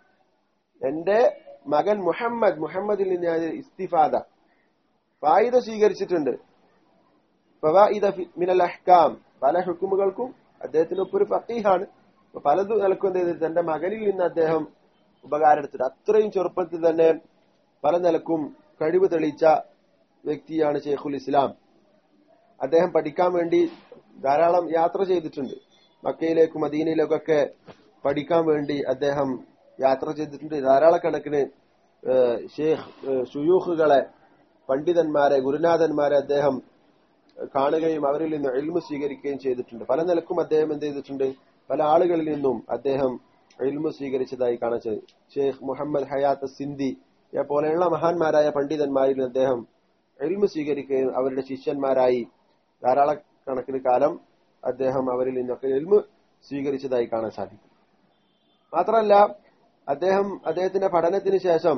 എന്റെ മകൻ മുഹമ്മദ് മുഹമ്മദിൽ നിന്ന് ഞാൻ ഇസ്തിഫാദ ഫായിദ സ്വീകരിച്ചിട്ടുണ്ട്. ഫവായിദ മിനൽ അഹ്കാം, പല ഹുക്കുമുകൾക്കും അദ്ദേഹത്തിന് ഒപ്പം ഒരു ഫഖീഹാണ്. പലതും നിലക്കും എന്ത് ചെയ്തിട്ട് എന്റെ മകനിൽ നിന്ന് അദ്ദേഹം ഉപകാരം എടുത്തിട്ട് അത്രയും ചെറുപ്പത്തിൽ തന്നെ പല നിലക്കും കഴിവ് തെളിയിച്ച വ്യക്തിയാണ് ഷെയ്ഖുൽ ഇസ്ലാം. അദ്ദേഹം പഠിക്കാൻ വേണ്ടി ധാരാളം യാത്ര ചെയ്തിട്ടുണ്ട്. മക്കയിലേക്കും മദീനയിലേക്കൊക്കെ പഠിക്കാൻ വേണ്ടി അദ്ദേഹം യാത്ര ചെയ്തിട്ടുണ്ട്. ധാരാളക്കണക്കിന് ഷെയ്ഖ് ശുയൂഖുകളെ, പണ്ഡിതന്മാരെ, ഗുരുനാഥന്മാരെ അദ്ദേഹം കാണുകയും അവരിൽ നിന്ന് ഇൽമു സ്വീകരിക്കുകയും ചെയ്തിട്ടുണ്ട്. പല നിലക്കും അദ്ദേഹം എന്ത് ചെയ്തിട്ടുണ്ട്, പല ആളുകളിൽ നിന്നും അദ്ദേഹം ഇൽമു സ്വീകരിച്ചതായി കാണാൻ സാധിക്കും. ഷെയ്ഖ് മുഹമ്മദ് ഹയാത്ത് സിന്ധി പോലെയുള്ള മഹാന്മാരായ പണ്ഡിതന്മാരിൽ അദ്ദേഹം ഇൽമു സ്വീകരിക്കുകയും അവരുടെ ശിഷ്യന്മാരായി ധാരാളക്കണക്കിന് കാലം അദ്ദേഹം അവരിൽ നിന്നൊക്കെ ഇൽമു സ്വീകരിച്ചതായി കാണാൻ സാധിക്കും. മാത്രമല്ല അദ്ദേഹം അദ്ദേഹത്തിന്റെ പഠനത്തിന് ശേഷം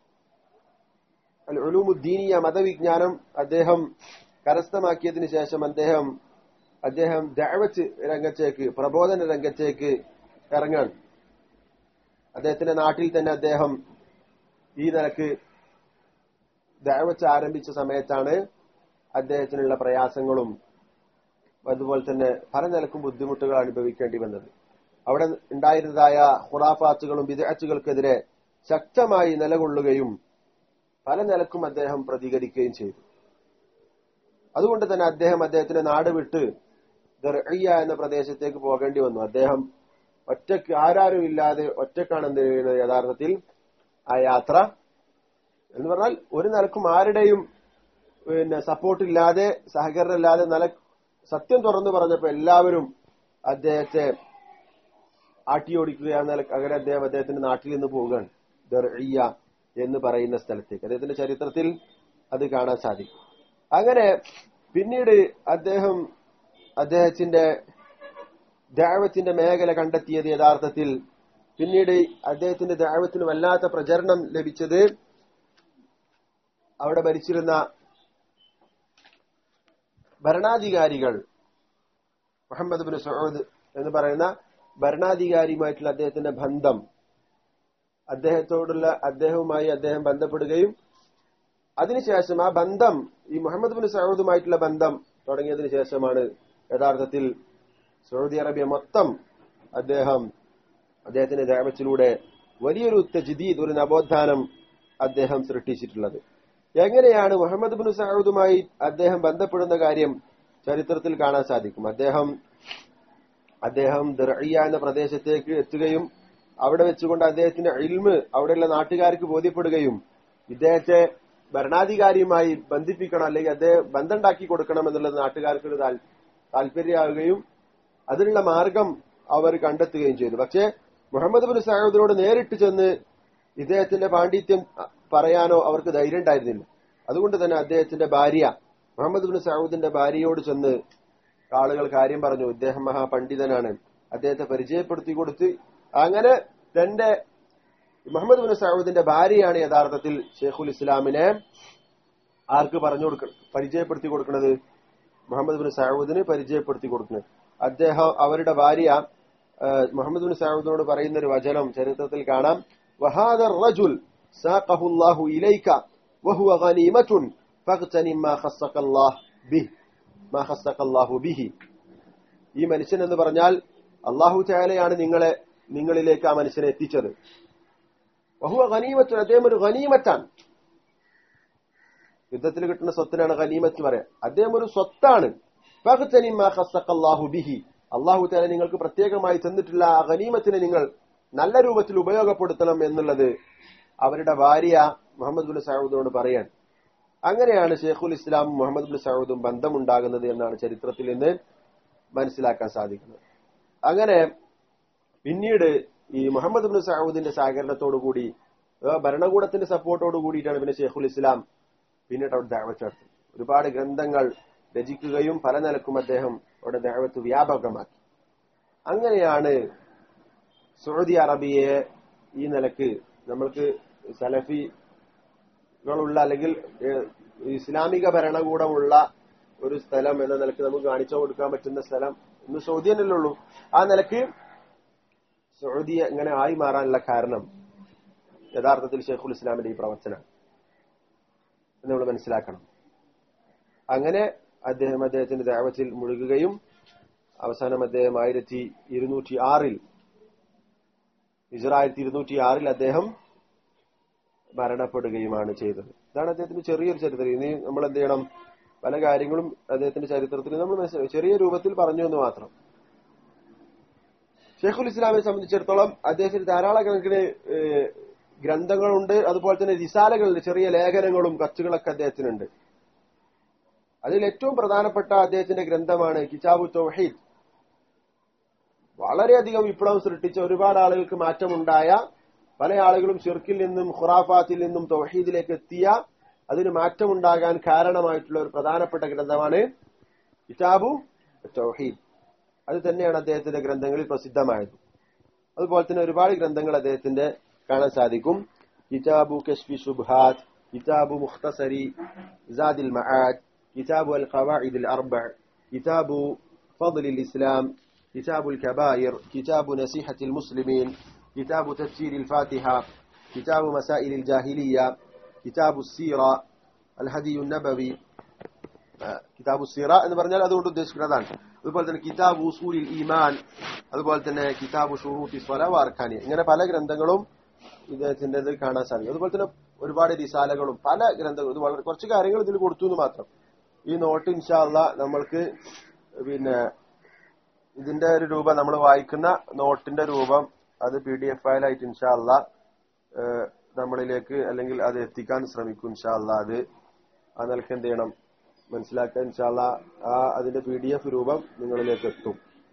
അൽ ഉലൂമുദ്ദീനിയ മതവിജ്ഞാനം അദ്ദേഹം കരസ്ഥമാക്കിയതിനു ശേഷം അദ്ദേഹം അദ്ദേഹം ദഅവത്ത് രംഗത്തേക്ക്, പ്രബോധന രംഗത്തേക്ക് ഇറങ്ങാൻ അദ്ദേഹത്തിന്റെ നാട്ടിൽ തന്നെ അദ്ദേഹം ഈ നിലക്ക് ദഅവത്ത് ആരംഭിച്ച സമയത്താണ് അദ്ദേഹത്തിനുള്ള പ്രയാസങ്ങളും അതുപോലെ തന്നെ പല നിലക്കും ബുദ്ധിമുട്ടുകൾ അനുഭവിക്കേണ്ടി വന്നത്. അവിടെ ഉണ്ടായിരുന്നതായ ഖുറാഫാത്തുകളും ബിദ്അത്തുകൾക്കെതിരെ ശക്തമായി നിലകൊള്ളുകയും പല നിലക്കും അദ്ദേഹം പ്രതികരിക്കുകയും ചെയ്തു. അതുകൊണ്ട് തന്നെ അദ്ദേഹം അദ്ദേഹത്തിന്റെ നാട് വിട്ട് ദർഇയ എന്ന പ്രദേശത്തേക്ക് പോകേണ്ടി വന്നു. അദ്ദേഹം ഒറ്റക്ക്, ആരാരും ഇല്ലാതെ ഒറ്റക്കാണ് എന്ത് ചെയ്യുന്നത് യഥാർത്ഥത്തിൽ ആ യാത്ര എന്ന് പറഞ്ഞാൽ ഒരു നിലക്കും ആരുടെയും പിന്നെ സപ്പോർട്ടില്ലാതെ, സഹകരണമില്ലാതെ നില സത്യം തുറന്നു പറഞ്ഞപ്പോ എല്ലാവരും അദ്ദേഹത്തെ ആട്ടിയോടിക്കുക എന്ന അങ്ങനെ അദ്ദേഹം അദ്ദേഹത്തിന്റെ നാട്ടിൽ നിന്ന് പോവുകയാണ് ദർഇയ എന്ന് പറയുന്ന സ്ഥലത്തേക്ക്. അദ്ദേഹത്തിന്റെ ചരിത്രത്തിൽ അത് കാണാൻ സാധിക്കും. അങ്ങനെ പിന്നീട് അദ്ദേഹം അദ്ദേഹത്തിന്റെ ദഅവത്തിന്റെ മേഖല കണ്ടെത്തിയത് യഥാർത്ഥത്തിൽ പിന്നീട് അദ്ദേഹത്തിന്റെ ദഅവത്തിന് വല്ലാത്ത പ്രചരണം ലഭിച്ചത് അവിടെ ഭരിച്ചിരുന്ന ഭരണാധികാരികൾ, മുഹമ്മദ് ബിൻ സഊദ് എന്ന് പറയുന്ന ഭരണാധികാരിയുമായിട്ടുള്ള അദ്ദേഹത്തിന്റെ ബന്ധം, അദ്ദേഹത്തോടുള്ള അദ്ദേഹവുമായി അദ്ദേഹം ബന്ധപ്പെടുകയും അതിനുശേഷം ആ ബന്ധം ഈ മുഹമ്മദ് ബിൻ സഊദുമായിട്ടുള്ള ബന്ധം തുടങ്ങിയതിനു ശേഷമാണ് യഥാർത്ഥത്തിൽ സൗദി അറേബ്യ മൊത്തം അദ്ദേഹം അദ്ദേഹത്തിന്റെ ദഅവത്തിലൂടെ വലിയൊരു തജ്ദീദ്, ഒരു നവോത്ഥാനം അദ്ദേഹം സൃഷ്ടിച്ചിട്ടുള്ളത്. എങ്ങനെയാണ് മുഹമ്മദ് ബിൻ സഊദുമായി അദ്ദേഹം ബന്ധപ്പെടുന്ന കാര്യം ചരിത്രത്തിൽ കാണാൻ സാധിക്കും. അദ്ദേഹം അദ്ദേഹം ദർഇയ എന്ന പ്രദേശത്തേക്ക് എത്തുകയും അവിടെ വെച്ചുകൊണ്ട് അദ്ദേഹത്തിന്റെ ഇൽമ് അവിടെയുള്ള നാട്ടുകാർക്ക് ബോധ്യപ്പെടുകയും ഇദ്ദേഹത്തെ ഭരണാധികാരിയുമായി ബന്ധിപ്പിക്കണം, അല്ലെങ്കിൽ അദ്ദേഹം ബന്ധമുണ്ടാക്കി കൊടുക്കണം എന്നുള്ളത് നാട്ടുകാർക്ക് ഒരു താല്പര്യമാവുകയും അതിനുള്ള മാർഗം അവർ കണ്ടെത്തുകയും ചെയ്തു. പക്ഷേ മുഹമ്മദ് ബിൻ സഊദിനോട് നേരിട്ട് ചെന്ന് ഇദ്ദേഹത്തിന്റെ പാണ്ഡിത്യം പറയാനോ അവർക്ക് ധൈര്യം ഉണ്ടായിരുന്നില്ല. അതുകൊണ്ട് തന്നെ അദ്ദേഹത്തിന്റെ ഭാര്യ, മുഹമ്മദ് ബിൻ സഊദിന്റെ ഭാര്യയോട് ചെന്ന് ആളുകൾ കാര്യം പറഞ്ഞു. ഇദ്ദേഹം മഹാപണ്ഡിതനാണ്, അദ്ദേഹത്തെ പരിചയപ്പെടുത്തി കൊടുത്ത് അങ്ങനെ തന്റെ മുഹമ്മദ് ബിൻ സഊദിന്റെ ഭാര്യയാണ് യഥാർത്ഥത്തിൽ ഷെയ്ഖുൽ ഇസ്ലാമിനെ ആർക്ക് പറഞ്ഞു കൊടുക്ക പരിചയപ്പെടുത്തി കൊടുക്കുന്നത്? മുഹമ്മദ് ബിൻ സഊദിന് പരിചയപ്പെടുത്തി കൊടുക്കുന്നത്. അദ്ദേഹം അവരുടെ ഭാര്യ മുഹമ്മദ് ബിൻ സഊദിനോട് പറയുന്ന ഒരു വചനം ചരിത്രത്തിൽ കാണാം. വഹാദർ റജുൽ സാഖഹു അല്ലാഹു ഇലൈക വഹുവ ഗനീമത്തുൻ ഫഗ്തനിം മാ ഖസ്സഖല്ലാഹു ബിഹി മാ ഖസ്സഖല്ലാഹു ബിഹി. ഈ മനുഷ്യൻ എന്ന് പറഞ്ഞാൽ അല്ലാഹു തആലയാണ് നിങ്ങളെ നിങ്ങളിലേക്ക് ആ മനുഷ്യനെ എത്തിച്ചത്. വഹുവ ഗനീമത്തുൻ, അദ്ദേഹം ഒരു ഗനീമത്താണ്. യുദ്ധത്തിൽ കിട്ടുന്ന സ്വത്തിനാണ് ഗനീമത്ത് പറയാം. അദ്ദേഹം ഒരു സ്വത്താണ്. ഫഗ്തനിം മാ ഖസ്സഖല്ലാഹു ബിഹി, അല്ലാഹു തആല നിങ്ങൾക്ക് പ്രത്യേകമായി തന്നിട്ടുള്ള ആ ഗനീമത്തിനെ നിങ്ങൾ നല്ല രൂപത്തിൽ ഉപയോഗപ്പെടുത്തണം എന്നുള്ളത് അവരുടെ ഭാര്യ മുഹമ്മദ് ബിൻ സഊദിനോട് പറയാൻ. അങ്ങനെയാണ് ഷെയ്ഖുൽ ഇസ്ലാം മുഹമ്മദ് ബിൻ സഊദും ബന്ധമുണ്ടാകുന്നത് എന്നാണ് ചരിത്രത്തിൽ നിന്ന് മനസ്സിലാക്കാൻ സാധിക്കുന്നത്. അങ്ങനെ പിന്നീട് ഈ മുഹമ്മദ് ബിൻ സഊദിന്റെ സഹകരണത്തോടുകൂടി ഭരണകൂടത്തിന്റെ സപ്പോർട്ടോട് കൂടിയിട്ടാണ് പിന്നെ ഷെയ്ഖുൽ ഇസ്ലാം പിന്നീട് അവിടെ ദഅവത്ത് നടത്തി. ഒരുപാട് ഗ്രന്ഥങ്ങൾ രചിക്കുകയും പല നിലക്കും അദ്ദേഹം അവിടെ ദഅവത്ത് വ്യാപകമാക്കി. അങ്ങനെയാണ് സൗദി അറേബ്യയെ ഈ നിലക്ക് നമ്മൾക്ക് സലഫികളുള്ള അല്ലെങ്കിൽ ഇസ്ലാമിക ഭരണകൂടമുള്ള ഒരു സ്ഥലം എന്ന നിലക്ക് നമുക്ക് കാണിച്ചു കൊടുക്കാൻ പറ്റുന്ന സ്ഥലം ഇന്ന് സൗദി തന്നെയല്ലേ ഉള്ളൂ. ആ നിലക്ക് സൗദി എങ്ങനെ ആയി മാറാനുള്ള കാരണം യഥാർത്ഥത്തിൽ ഷെയ്ഖുൽ ഇസ്ലാമിന്റെ ഈ പ്രവർത്തനം നമ്മൾ മനസ്സിലാക്കണം. അങ്ങനെ അദ്ദേഹം അദ്ദേഹത്തിന്റെ ദഅവത്തിൽ മുഴുകുകയും അവസാനം അദ്ദേഹം ആയിരത്തി ഇരുന്നൂറ്റി ആറിൽ ഹിജ്റ ആയിരത്തി ഇരുന്നൂറ്റി ആറിൽ അദ്ദേഹം മരണപ്പെടുകയുമാണ് ചെയ്തത്. ഇതാണ് അദ്ദേഹത്തിന്റെ ചെറിയൊരു ചരിത്രം. ഇനി നമ്മൾ എന്ത് ചെയ്യണം? പല കാര്യങ്ങളും അദ്ദേഹത്തിന്റെ ചരിത്രത്തിൽ നമ്മൾ ചെറിയ രൂപത്തിൽ പറഞ്ഞു എന്ന് മാത്രം. ഷെയ്ഖുൽ ഇസ്ലാമിനെ സംബന്ധിച്ചിടത്തോളം അദ്ദേഹത്തിന് ധാരാളം കണക്കിന് ഗ്രന്ഥങ്ങളുണ്ട്. അതുപോലെ തന്നെ റിസാലകളുണ്ട്, ചെറിയ ലേഖനങ്ങളും കത്തുകളൊക്കെ അദ്ദേഹത്തിനുണ്ട്. അതിൽ ഏറ്റവും പ്രധാനപ്പെട്ട അദ്ദേഹത്തിന്റെ ഗ്രന്ഥമാണ് കിതാബു തൗഹീദ്. വളരെയധികം വിപ്ലവം സൃഷ്ടിച്ച, ഒരുപാട് ആളുകൾക്ക് മാറ്റമുണ്ടായ, പല ആളുകളും ശിർക്കിൽ നിന്നും ഖുറാഫാത്തിൽ നിന്നും തൗഹീദിലേക്ക് എത്തിയ, അതിന് മാറ്റമുണ്ടാകാൻ കാരണമായിട്ടുള്ള ഒരു പ്രധാനപ്പെട്ട ഗ്രന്ഥമാണ് കിതാബു തൗഹീദ്. അത് തന്നെയാണ് അദ്ദേഹത്തിന്റെ ഗ്രന്ഥങ്ങളിൽ പ്രസിദ്ധമായത്. അതുപോലെ തന്നെ ഒരുപാട് ഗ്രന്ഥങ്ങൾ അദ്ദേഹത്തിന്റെ കാണാൻ സാധിക്കും. കിതാബു കശ്ഫി ശുബ്ഹാത്ത്, കിതാബു മുഖ്തസരി സാദിൽ മആദ്, കിതാബു അൽ ഖവാഇദ് അൽ അർബഅ, കിതാബു ഫദ്ലിൽ ഇസ്ലാം, കിതാബുൽ കബായിർ, കിതാബു നസീഹത്തിൽ മുസ്ലിമീൻ, കിതാബു തഫ്സീരിൽ ഫാത്തിഹ, കിതാബു മസായിലിൽ ജാഹിലിയ, കിതാബു സീറ, അൽ ഹദിയുൻ നബവി. കിതാബു സീറ എന്ന് പറഞ്ഞാൽ അതുകൊണ്ട് ഉദ്ദേശിക്കുന്നതാണ്. അതുപോലെ തന്നെ കിതാബു ഉസൂലിൽ ഈമാൻ, അതുപോലെ തന്നെ കിതാബു ശുറൂത്തി സ്വലാ വ അർക്കാനി. ഇങ്ങനെ പല ഗ്രന്ഥങ്ങളും ഇദ്ദേഹത്തിന്റെ കാണാൻ സാധിക്കും. അതുപോലെ തന്നെ ഒരുപാട് റിസാലകളും പല ഗ്രന്ഥങ്ങളും. ഇത് വളരെ കുറച്ച് കാര്യങ്ങൾ ഇതിൽ കൊടുത്തു എന്ന് മാത്രം. ഈ നോട്ട് ഇൻഷാ അല്ലാഹ് നമ്മൾക്ക് പിന്നെ ഇതിന്റെ ഒരു രൂപം നമ്മൾ വായിക്കുന്ന നോട്ടിന്റെ രൂപം അത് പി ഡി എഫ് ഫയലായിട്ട് ഇൻഷാ അല്ലാഹ് നമ്മളിലേക്ക് അല്ലെങ്കിൽ അത് എത്തിക്കാൻ ശ്രമിക്കും ഇൻഷാ അല്ലാഹ്. അത് ആ നിലക്ക് എന്ത് ചെയ്യണം? മനസ്സിലാക്കാൻ ഇൻഷാ അല്ലാഹ് ആ അതിന്റെ പി ഡി എഫ് രൂപം നിങ്ങളിലേക്ക് എത്തും.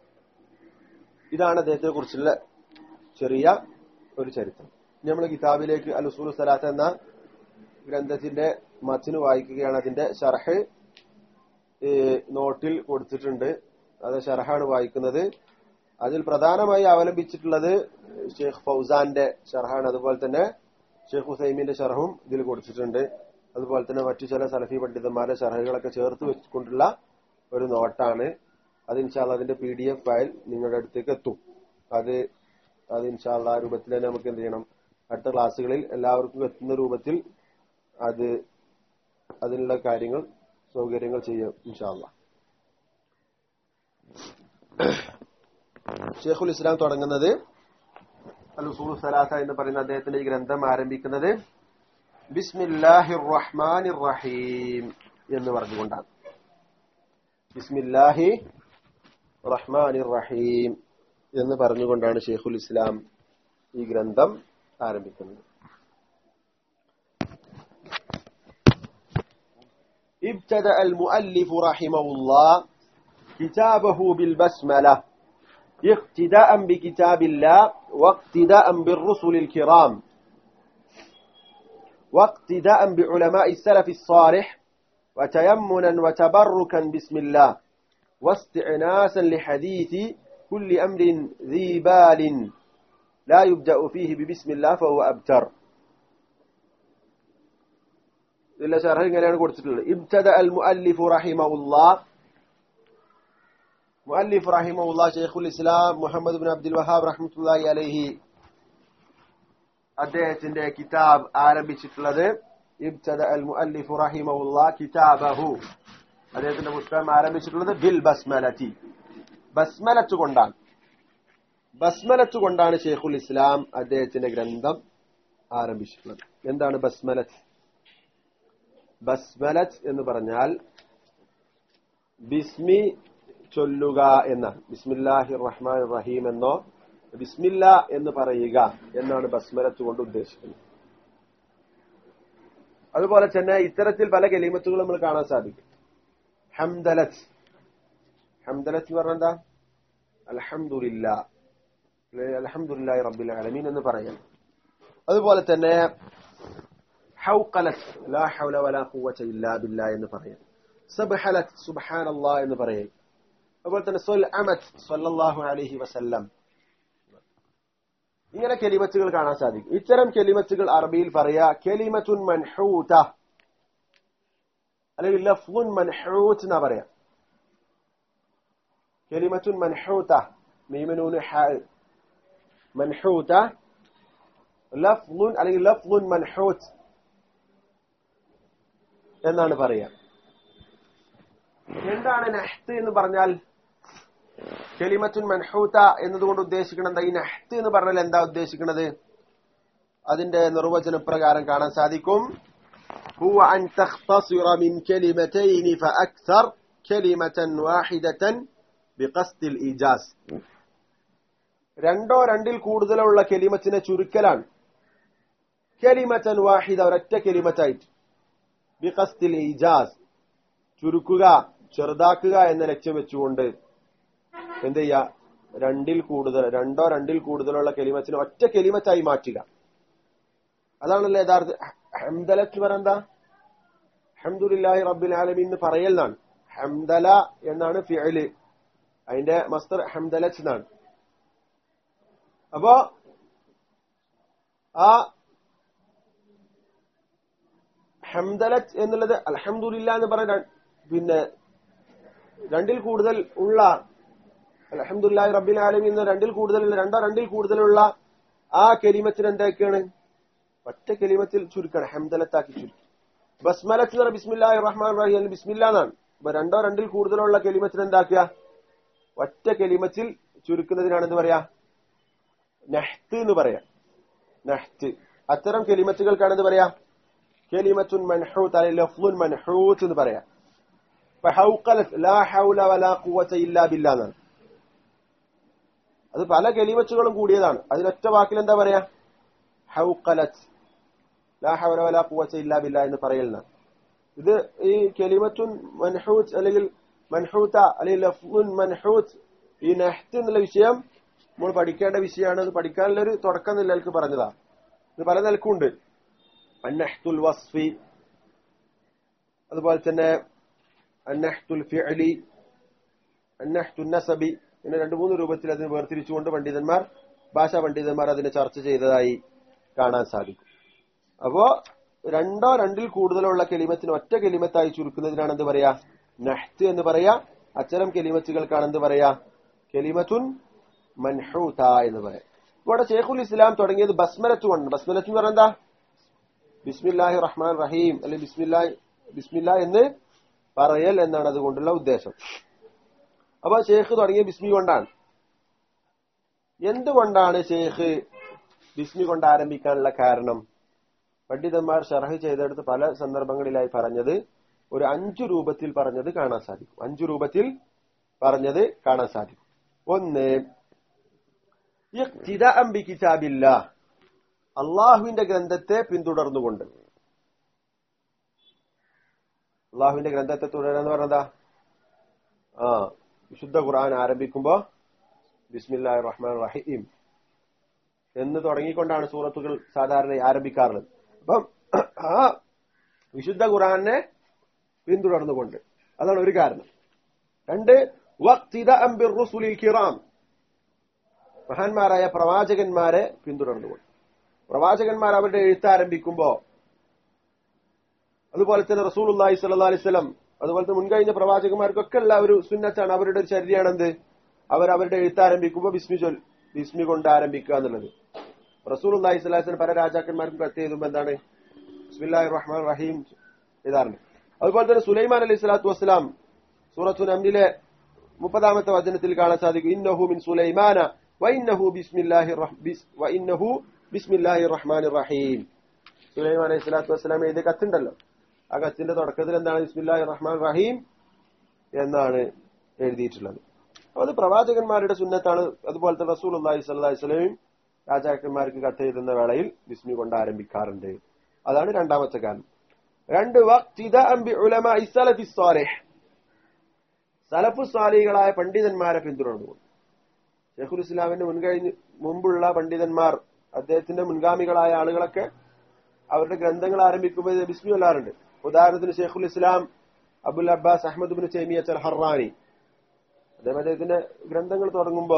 ഇതാണ് അദ്ദേഹത്തെ കുറിച്ചുള്ള ചെറിയ ഒരു ചരിത്രം. നമ്മൾ കിതാബിലേക്ക് അൽ ഉസൂൽ സലാത്ത് എന്ന ഗ്രന്ഥത്തിന്റെ മത്ന് വായിക്കുകയാണ്. അതിന്റെ ശർഹ് നോട്ടിൽ കൊടുത്തിട്ടുണ്ട്. അത് ശർഹാണ് വായിക്കുന്നത്. അതിൽ പ്രധാനമായി അവലംബിച്ചിട്ടുള്ളത് ഷെയ്ഖ് ഫൗസാന്റെ ശർഹാണ്. അതുപോലെ തന്നെ ഷെയ്ഖ് ഉസൈമിന്റെ ശർഹും ഇതിൽ കൊടുത്തിട്ടുണ്ട്. അതുപോലെ തന്നെ മറ്റു ചില സലഫി പണ്ഡിതന്മാരുടെ ശർഹുകളൊക്കെ ചേർത്ത് വെച്ചുകൊണ്ടുള്ള ഒരു നോട്ടാണ്. അത് ഇൻഷാ അല്ലാഹ് അതിന്റെ പി ഡി എഫ് ഫയൽ നിങ്ങളുടെ അടുത്തേക്ക് എത്തും. അത് അത് ഇൻഷാ അല്ലാഹ് രൂപത്തിൽ തന്നെ നമുക്ക് എന്ത് ചെയ്യണം? അടുത്ത ക്ലാസ്സുകളിൽ എല്ലാവർക്കും എത്തുന്ന രൂപത്തിൽ അത് അതിനുള്ള കാര്യങ്ങൾ സൗകര്യങ്ങൾ ചെയ്യാം ഇൻഷാ അല്ലാഹ്. ഷെയ്ഖുൽ ഇസ്ലാം തുടങ്ങുന്നത് അൽ ഉസൂൽ സലാസ എന്ന് പറയുന്ന അദ്ദേഹത്തിന്റെ ഈ ഗ്രന്ഥം ആരംഭിക്കുന്നത് ബിസ്മില്ലാഹിർ റഹ്മാനിർ റഹീം എന്ന് പറഞ്ഞുകൊണ്ടാണ്. ബിസ്മില്ലാഹി റഹ്മാനിർ റഹീം എന്ന് പറഞ്ഞുകൊണ്ടാണ് ഷെയ്ഖുൽ ഇസ്ലാം ഈ ഗ്രന്ഥം ആരംഭിക്കുന്നത്. ابتدأ المؤلف رحمه الله كتابه بالبسملة اقتداء بكتاب الله واقتداء بالرسل الكرام واقتداء بعلماء السلف الصالح وتيمنا وتبركا بسم الله واستعناسا لحديث كل أمر ذي بال لا يبدأ فيه ببسم الله فهو أبتر. إلا شرح إننا قلت ابتدأ المؤلف رحمه الله. مؤلف رحمه الله شيخ الإسلام محمد بن عبد الوهاب رحمة الله عليه അദ്ദേഹത്തിന്റെ കിതാബ് ആരംഭിച്ചിട്ടുള്ളത് ابتدأ المؤلف رحمه الله كتابه അദ്ദേഹത്തിന്റെ പുസ്തകം ആരംഭിച്ചിട്ടുള്ളത് ബിൽ ബസ്മലതി ബസ്മലത്ത് കൊണ്ടാണ്. ബസ്മലത്ത് കൊണ്ടാണ് ഷെയ്ഖുൽ ഇസ്ലാം അദ്ദേഹത്തിന്റെ ഗ്രന്ഥം ആരംഭിച്ചിട്ടുള്ളത്. എന്താണ് ബസ്മലത്ത്? ബസ്മലത്ത് എന്ന് പറഞ്ഞാൽ ബിസ്മി ചൊല്ലുക എന്നാണ്. ബിസ്മില്ലാഹിർ റഹ്മാനിർ റഹീം എന്നോ ബിസ്മില്ല എന്ന് പറയുക എന്നാണ് ബസ്മലത്ത് കൊണ്ട് ഉദ്ദേശിക്കുന്നത്. അതുപോലെ തന്നെ ഇത്തരത്തിൽ പല കലിമത്തുകളും നമ്മൾ കാണാൻ സാധിക്കും. ഹംദലത്ത്, ഹംദലത്ത് എന്ന് പറഞ്ഞാൽ എന്താ? അൽഹംദുലില്ലാ, അൽഹംദുലില്ലാഹി റബ്ബിൽ ആലമീൻ എന്ന് പറയാം. അതുപോലെ തന്നെ ഹൗഖലത്ത്, ലാ ഹൗല വലാ ഖുവത ഇല്ലാ ബില്ലാ എന്ന് പറയാം. സബ്ഹലത്ത്, സുബ്ഹാനല്ലാഹ് എന്ന് പറയാം. അതുപോലെ തന്നെ സ്വൽഅമത്ത്, സ്വല്ലല്ലാഹു അലൈഹി വസല്ലം. ഇങ്ങനെ കലിമത്തുകൾ കാണാൻ സാധിക്കും. ഇത്തരം കലിമത്തുകൾ അറബിയിൽ പറയാ കലിമത്തുൻ മൻഹൂത അല്ലെങ്കിൽ ലഫ്ളുൻ മൻഹൂത് എന്നാ പറയാ. കലിമത്തുൻ മൻഹൂത മീമനൂൻ ഹ മൻഹൂത ലഫ്ളുൻ അല്ലെങ്കിൽ ലഫ്ളുൻ മൻഹൂത് എന്നാണ് പറയാ. എന്താണ് നഹ്ത് എന്ന് പറഞ്ഞാൽ? കലിമത്തുൻ മൻഹൂത എന്നതുകൊണ്ട് ഉദ്ദേശിക്കുന്നത് ഈ നഹ്ത് എന്ന് പറഞ്ഞാൽ എന്താ ഉദ്ദേശിക്കുന്നത്? അതിന്റെ നിർവചന പ്രകാരം കാണാൻ സാധിക്കും. هو أن تختصر من كلمتين فأكثر كلمة واحدة بقصد الإيجاز. രണ്ടോ രണ്ടിൽ കൂടുതലുള്ള കലിമത്തിനെ ചുരുക്കലാണ്. കലിമത്തൻ വാഹിദ, ഒരൊറ്റ കലിമത്തായിട്ട്. ബിഖസ്ദിൽ ഇജാസ്, ചുരുക്കുക, ചെറുതാക്കുക എന്ന ലക്ഷ്യം വെച്ചുകൊണ്ട് എന്ത് ചെയ്യുക? രണ്ടിൽ കൂടുതൽ, രണ്ടോ രണ്ടിൽ കൂടുതലുള്ള കലിമത്തിനെ ഒറ്റ കലിമത്തായി മാറ്റുക. അതാണല്ലോ യഥാർത്ഥ ഹംദലത്ത് പറയെന്താ? അൽഹംദുലില്ലാഹി റബ്ബിൽ ആലമീൻ എന്ന് പറയലാണ്. ഹംദല എന്നാണ് ഫിഅല്, അതിന്റെ മസ്ദർ ഹംദലത്ത് എന്നാണ്. അപ്പോ ആ ഹംദലത്ത് എന്നുള്ളത് അൽഹംദുലില്ലാഹ് എന്ന് പറഞ്ഞ പിന്നെ രണ്ടിൽ കൂടുതൽ ഉള്ള അൽഹംദുലില്ലാഹി റബ്ബിൽ ആലമീൻ എന്ന രണ്ടിൽ കൂടുതലുള്ള രണ്ടോ രണ്ടിൽ കൂടുതലുള്ള ആ കലിമത്തിന് എന്തൊക്കെയാണ്? ഒറ്റ കലിമത്തിൽ ചുരുക്കണം, ഹംദലത്താക്കി ചുരുക്കി. ബസ്മലത്ത് എന്ന് പറഞ്ഞാൽ ബിസ്മില്ലാഹിർ റഹ്മാനിർ റഹീം അല്ലെങ്കിൽ ബിസ്മില്ലാ എന്നാണ്. അപ്പൊ രണ്ടോ രണ്ടിൽ കൂടുതലുള്ള കലിമത്തിന് എന്താക്കുക? ഒറ്റ കലിമത്തിൽ ചുരുക്കുന്നതിനാണ് എന്ത് പറയാ? നഹ്ത് എന്ന് പറയാ. നഹ്ത്. അത്തരം കലിമത്തുകൾക്കാണ് എന്ത് പറയാ? കലിമത്തുൻ മൻഹൂത്ത് അല്ലെങ്കിൽ ലഫ്ളുൻ മൻഹൂത്ത് എന്ന് പറയാ. ഇപ്പൊ ഹൗഖലത്ത്, ലാ ഹൗല വലാ ഖുവത ഇല്ലാ ബില്ലാ എന്നാണ്. അത് പല കലിമത്തുകളും കൂടിയതാണ്. അതിലൊറ്റ വാക്കിൽ എന്താ പറയാ? ഹൗഖലത്ത്, ലാ ഹൗല വലാ ഖുവത ഇല്ലാ ബില്ലാ എന്ന് പറയലാണ്. ഇത് ഈ കലിമത്തുൻ മൻഹൂത്ത് അല്ലെങ്കിൽ മൻഹൂത്ത അല്ലെങ്കിൽ ലഫ്ളുൻ മൻഹൂത്ത്, ഈ നഹ്ത് എന്നുള്ള വിഷയം നമ്മൾ പഠിക്കേണ്ട വിഷയമാണ്. അത് പഠിക്കാനുള്ള ഒരു തുടക്കം നിലക്ക് പറഞ്ഞതാ. ഇത് പല നിലക്കുണ്ട്. അന്നഹ്തുൽ വസ്ഫി, അതുപോലെ തന്നെ അന്നഹ്തുൽ ഫിഅലി, അന്നഹ്തുൻ നസബി, ഇങ്ങനെ രണ്ടു മൂന്ന് രൂപത്തിൽ അതിന് വേർതിരിച്ചുകൊണ്ട് പണ്ഡിതന്മാർ, ഭാഷാ പണ്ഡിതന്മാർ അതിനെ ചർച്ച ചെയ്തതായി കാണാൻ സാധിക്കും. അപ്പോ രണ്ടോ രണ്ടിൽ കൂടുതലുള്ള കലിമത്തിന് ഒറ്റ കലിമത്തായി ചുരുക്കുന്നതിനാണ് എന്ത് പറയാ? നഹ്ത് എന്ന് പറയാ. അത്തരം കലിമത്തുകൾക്കാണ് എന്ത് പറയാ? കലിമത്തുൻ മൻഹൂത എന്ന് പറയാം. ഇവിടെ ഷെയ്ഖുൽ ഇസ്ലാം തുടങ്ങിയത് ബസ്മലത്ത് കൊണ്ട്. ബസ്മലത്ത് എന്ന് പറഞ്ഞാൽ എന്താ? ബിസ്മില്ലാഹിർ റഹ്മാനിർ റഹീം അല്ലെങ്കിൽ ബിസ്മില്ലാഹി ബിസ്മില്ല എന്ന് പറയൽ എന്നാണ് അതുകൊണ്ടുള്ള ഉദ്ദേശം. അപ്പൊ ഷെയ്ഖ് തുടങ്ങിയ ബിസ്മി കൊണ്ടാണ്. എന്തുകൊണ്ടാണ് ഷെയ്ഖ് ബിസ്മി കൊണ്ട് ആരംഭിക്കാനുള്ള കാരണം? പണ്ഡിതന്മാർ ശർഹ് ചെയ്തെടുത്ത് പല സന്ദർഭങ്ങളിലായി പറഞ്ഞത് ഒരു അഞ്ചു രൂപത്തിൽ പറഞ്ഞത് കാണാൻ സാധിക്കും. അഞ്ചു രൂപത്തിൽ പറഞ്ഞത് കാണാൻ സാധിക്കും. ഒന്ന്, ഇഖ്തിദാഅൻ ബികിതാബില്ലാഹ്, അള്ളാഹുവിന്റെ ഗ്രന്ഥത്തെ പിന്തുടർന്നുകൊണ്ട്. അള്ളാഹുവിന്റെ ഗ്രന്ഥത്തെ തുടരാന്ന് പറഞ്ഞതാ ആ വിശുദ്ധ ഖുർആൻ ആരംഭിക്കുമ്പോ ബിസ്മില്ലാഹിർ റഹ്മാനിർ റഹീം എന്ന് തുടങ്ങിക്കൊണ്ടാണ് സൂറത്തുകൾ സാധാരണ ആരംഭിക്കാറുള്ളത്. അപ്പം ആ വിശുദ്ധ ഖുർആനെ പിന്തുടർന്നുകൊണ്ട്, അതാണ് ഒരു കാരണം. രണ്ട്, വഖ്തിദാഅൻ ബിർറുസുലിൽ കിറാം, മഹാന്മാരായ പ്രവാചകന്മാരെ പിന്തുടർന്നുകൊണ്ട് പ്രവാചകന്മാർ അവരുടെ എഴുത്ത് ആരംഭിക്കുമ്പോ, അതുപോലെ തന്നെ റസൂലുള്ളാഹി സ്വല്ലല്ലാഹു അലൈഹി വസല്ലം, അതുപോലെ തന്നെ മുൻകഴിഞ്ഞ പ്രവാചകന്മാർക്കൊക്കെ ഉള്ള ഒരു സുന്നത്താണ്, അവരുടെ ഒരു ചര്യയാണെന്ത്, അവർ അവരുടെ എഴുത്ത് ആരംഭിക്കുമ്പോൾ ബിസ്മി ചൊൽ ബിസ്മി കൊണ്ട് ആരംഭിക്കുക എന്നുള്ളത്. റസൂലുള്ളാഹി സ്വല്ലല്ലാഹു അലൈഹി വസല്ലം പല രാജാക്കന്മാർക്കും കത്ത് എഴുതുമ്പോൾ എന്താണ് ബിസ്മില്ലാഹിർ റഹ്മാനിർ റഹീം എഴുതാറുണ്ട്. അതുപോലെ തന്നെ സുലൈമാൻ അലൈഹി സ്വലാത്തു വസ്സലാം സൂറത്തുൽ നംലിലെ മുപ്പതാമത്തെ വചനത്തിൽ കാണാൻ സാധിക്കും, ഇന്നഹു മിൻ സുലൈമാന വഇന്നഹു ബിസ്മില്ലാഹിർ വഇന്നഹു ബിസ്മില്ലാഹിർ റഹ്മാനിർ റഹീം. സുലൈമാൻ അലൈഹി സ്വലാത്തു വസ്സലാം എഴുതിയ കത്തുണ്ടല്ലോ, ആ കത്തിന്റെ തുടക്കത്തിൽ എന്താണ് ബിസ്മില്ലാഹിർ റഹ്മാനിർ റഹീം എന്നാണ് എഴുതിയിട്ടുള്ളത്. അപ്പൊ അത് പ്രവാചകന്മാരുടെ സുന്നത്താണ്. അതുപോലെ തന്നെ റസൂലുള്ളാഹി സ്വല്ലല്ലാഹു അലൈഹി വസല്ലം രാജാക്കന്മാർക്ക് കത്ത് എഴുതുന്ന വേളയിൽ ബിസ്മി കൊണ്ട് ആരംഭിക്കാറുണ്ട്. അതാണ് രണ്ടാമത്തെ കാരണം. രണ്ട്, വഖ്തിദാഅൻ ബിഉലമാഇ സലഫി സ്വാലിഹ്, സലഫു സ്വാലിഹുകളായ പണ്ഡിതന്മാരെ പിന്തുടർന്നുകൊണ്ട്. ശൈഖുൽ ഇസ്ലാമിന്റെ മുൻകഴിഞ്ഞ് മുമ്പുള്ള പണ്ഡിതന്മാർ, അദ്ദേഹത്തിന്റെ മുൻഗാമികളായ ആളുകളൊക്കെ അവരുടെ ഗ്രന്ഥങ്ങൾ ആരംഭിക്കുമ്പോൾ ബിസ്മി ചൊല്ലാറുണ്ട്. ഉദാഹരണത്തിന് ശൈഖുൽ ഇസ്ലാം Abul Abbas Ahmad ibn Taymiyyah al Harrani, അദ്ദേഹം അദ്ദേഹത്തിന്റെ ഗ്രന്ഥങ്ങൾ തുടങ്ങുമ്പോ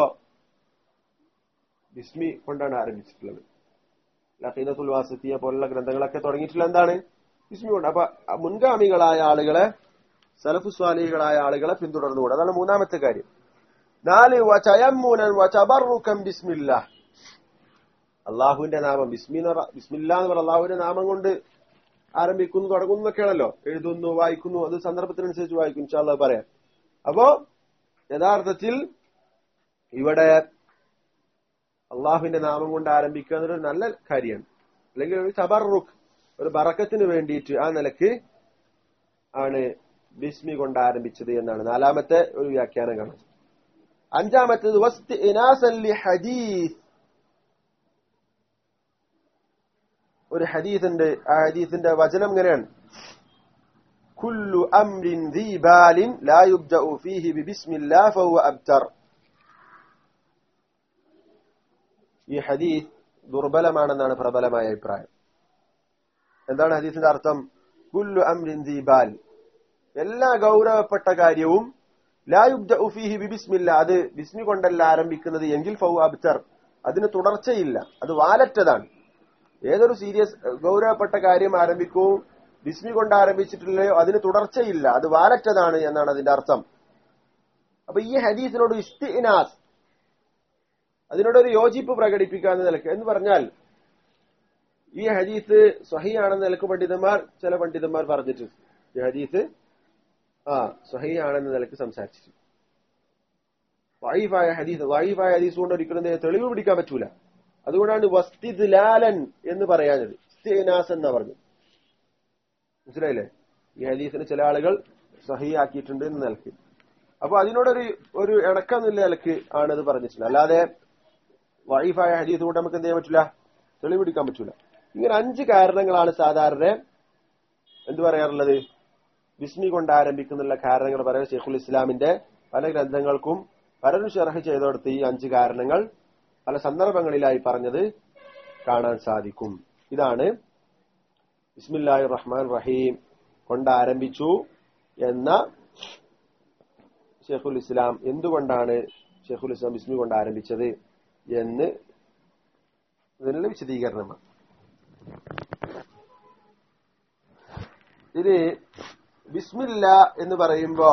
ബിസ്മി കൊണ്ടാണ് ആരംഭിച്ചിട്ടുള്ളത്. അഖീദത്തുൽ വാസിത്തിയ പോലുള്ള ഗ്രന്ഥങ്ങളൊക്കെ തുടങ്ങിയിട്ടുള്ള എന്താണ് ബിസ്മി കൊണ്ട്. അപ്പൊ മുൻഗാമികളായ ആളുകളെ, സലഫു സ്വാലിഹികളായ ആളുകളെ പിന്തുടർന്നുകൂടെ. അതാണ് മൂന്നാമത്തെ കാര്യം. നാല്, വതയമ്മുനൻ വതബറുകൻ ബിസ്മില്ലാഹ്, അള്ളാഹുവിന്റെ നാമം ബിസ്മി ബിസ്മില്ലാ എന്ന് പറഞ്ഞ അള്ളാഹുവിന്റെ നാമം കൊണ്ട് ആരംഭിക്കുന്നു, തുടങ്ങുന്നു എന്നൊക്കെയാണല്ലോ, എഴുതുന്നു, വായിക്കുന്നു, അത് സന്ദർഭത്തിനനുസരിച്ച് വായിക്കും, ഇൻഷാ അല്ലാഹ് പറയാം. അപ്പോ യഥാർത്ഥത്തിൽ ഇവിടെ അള്ളാഹുവിന്റെ നാമം കൊണ്ട് ആരംഭിക്കുക എന്നൊരു നല്ല കാര്യമാണ്. അല്ലെങ്കിൽ ഒരു തബറുക്ക്, ഒരു ബറക്കത്തിന് വേണ്ടിയിട്ട് ആ നിലക്ക് ആണ് ബിസ്മി കൊണ്ട് ആരംഭിച്ചത് എന്നാണ് നാലാമത്തെ ഒരു വ്യാഖ്യാനം കാണുന്നത്. അഞ്ചാമത്തേത് വസ്തിഇനാസൻ ലിഹദീസ്, ഒരു ഹദീസിന്റെ, ആ ഹദീസിന്റെ വചനം ഇങ്ങനെയാണ്, കുല്ലു അംരിൻ ദീ ബാലിൻ ലാ യുബ്ദഉ ഫീഹി ബിബിസ്മില്ലാഹ് ഫഹുവ അബ്തർ. ഈ ഹദീസ് ദുർബലമാണെന്നാണ് പ്രബലമായ അഭിപ്രായം. എന്താണ് ഹദീസിന്റെ അർത്ഥം? കുല്ലു അംരിൻ ദീ ബാൽ, എല്ലാ ഗൗരവപ്പെട്ട കാര്യവും ലാ യുബ്ദഉ ഫീഹി ബിബിസ്മില്ലാഹ്, അത് ബിസ്മി കൊണ്ടല്ല ആരംഭിക്കുന്നത് എങ്കിൽ ഫഹുവ അബ്തർ, അതിന് തുടർച്ചയില്ല, അത് വാലറ്റതാണ്. ഏതൊരു സീരിയസ് ഗൗരവപ്പെട്ട കാര്യം ആരംഭിക്കും ബിസ്മി കൊണ്ട് ആരംഭിച്ചിട്ടില്ലയോ അതിന് തുടർച്ചയില്ല, അത് വാലറ്റതാണ് എന്നാണ് അതിന്റെ അർത്ഥം. അപ്പൊ ഈ ഹദീസിനോട് ഇസ്തിഇനാസ്, അതിനോടൊരു യോജിപ്പ് പ്രകടിപ്പിക്കുക എന്ന നിലക്ക് എന്ന് പറഞ്ഞാൽ, ഈ ഹദീസ് സ്വഹീഹാണെന്ന നിലക്ക് പണ്ഡിതന്മാർ, ചില പണ്ഡിതന്മാർ പറഞ്ഞിട്ടുണ്ട് ഈ ഹദീസ് ആ സ്വഹീഹാണെന്ന നിലക്ക് സംസാരിച്ചു. വഈഫായ ഹദീസ്, വഈഫായ ഹദീസ് കൊണ്ട് ഒരിക്കലും തെളിവ് പിടിക്കാൻ പറ്റൂല. അതുകൊണ്ടാണ് വസ്തിദ്ലാലൻ എന്ന് പറയാഞ്ഞത്, ഇസ്തിഇനാസ് എന്നാ പറഞ്ഞു. മനസ്സിലായില്ലേ? ഈ ഹദീസിന് ചില ആളുകൾ സ്വഹീഹാക്കിയിട്ടുണ്ട് എന്ന നിലക്ക്. അപ്പൊ അതിനോടൊരു ഒരു ഇണക്കെന്നുള്ള നിലക്ക് ആണ് ഇത് പറഞ്ഞിട്ടുള്ളത്. അല്ലാതെ വഈഫായ ഹദീസ് കൊണ്ട് നമുക്ക് എന്ത് ചെയ്യാൻ പറ്റില്ല, തെളിവ് പിടിക്കാൻ പറ്റൂല. ഇങ്ങനെ അഞ്ച് കാരണങ്ങളാണ് സാധാരണ എന്ത് പറയാറുള്ളത്, ബിസ്മി കൊണ്ട് ആരംഭിക്കുന്നുള്ള കാരണങ്ങൾ പറയാൻ ശൈഖുൽ ഇസ്ലാമിന്റെ പല ഗ്രന്ഥങ്ങൾക്കും പലരും ശർഹ് ചെയ്തെടുത്ത് ഈ അഞ്ച് കാരണങ്ങൾ പല സന്ദർഭങ്ങളിലായി പറഞ്ഞത് കാണാൻ സാധിക്കും. ഇതാണ് ബിസ്മില്ലാഹിർ റഹ്മാനിർ റഹീം കൊണ്ട് ആരംഭിച്ചു എന്ന ശൈഖുൽ ഇസ്ലാം, എന്തുകൊണ്ടാണ് ശൈഖുൽ ഇസ്ലാം ബിസ്മി കൊണ്ട് ആരംഭിച്ചത് എന്ന് ഇതിനുള്ള വിശദീകരണമാണ്. ഇത് ബിസ്മില്ല എന്ന് പറയുമ്പോ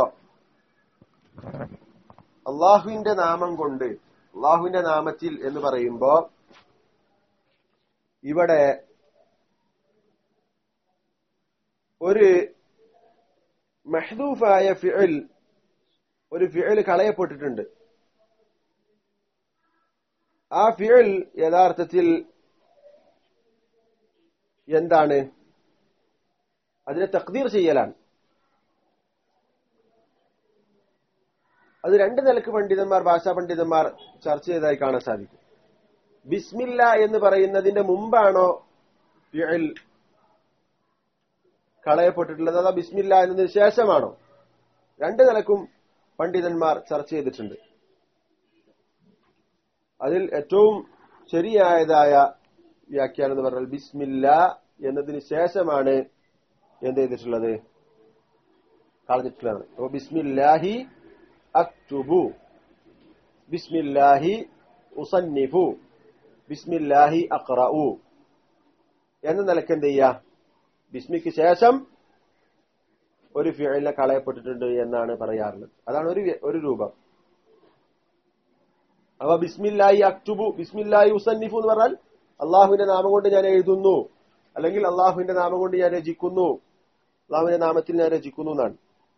അള്ളാഹുവിന്റെ നാമം കൊണ്ട്, അള്ളാഹുവിന്റെ നാമത്തിൽ എന്ന് പറയുമ്പോ ഇവിടെ ഒരു മഹ്ദൂഫായ ഫിഅൽ, ഒരു ഫിഅൽ കളയപ്പെട്ടിട്ടുണ്ട്. ആ ഫിഅൽ യഥാർത്ഥത്തിൽ എന്താണ്, അതിനെ തഖ്ദീർ ചെയ്യലാണ്. അത് രണ്ട് നിലക്ക് പണ്ഡിതന്മാർ, ഭാഷാ പണ്ഡിതന്മാർ ചർച്ച ചെയ്തതായി കാണാൻ സാധിക്കും. ബിസ്മില്ല എന്ന് പറയുന്നതിന്റെ മുമ്പാണോ ഫിഅൽ കളയപ്പെട്ടിട്ടുള്ളത്, അതോ ബിസ്മില്ല എന്നതിന് ശേഷമാണോ? രണ്ട് നിലക്കും പണ്ഡിതന്മാർ ചർച്ച ചെയ്തിട്ടുണ്ട്. അതിൽ ഏറ്റവും ശരിയായതായ വ്യാഖ്യാനം എന്ന് പറഞ്ഞാൽ ബിസ്മില്ല എന്നതിന് ശേഷമാണ് എന്ത് ചെയ്തിട്ടുള്ളത്, കളഞ്ഞിട്ടുള്ളത്. അപ്പൊ ബിസ്മില്ലാഹി അക്തുബു, ബിസ്മില്ലാഹി ഉസന്നിഫു ബിസ്മില്ലാഹി അഖ്റഉ എന്ന നിലക്ക് എന്ത് ചെയ്യുക, ബിസ്മിക്ക് ശേഷം ഒരു ഫിഅലിനെ കളയപ്പെട്ടിട്ടുണ്ട് എന്നാണ് പറയാറുള്ളത്. അതാണ് ഒരു ഒരു രൂപം. അപ്പൊ ബിസ്മില്ലാഹി അക്തുബു, ബിസ്മില്ലാഹി ഉസന്നിഫു എന്ന് പറഞ്ഞാൽ അള്ളാഹുവിന്റെ നാമം കൊണ്ട് ഞാൻ എഴുതുന്നു, അല്ലെങ്കിൽ അള്ളാഹുവിന്റെ നാമം കൊണ്ട് ഞാൻ രചിക്കുന്നു, അള്ളാഹുവിന്റെ നാമത്തിൽ ഞാൻ രചിക്കുന്നു എന്നാണ്.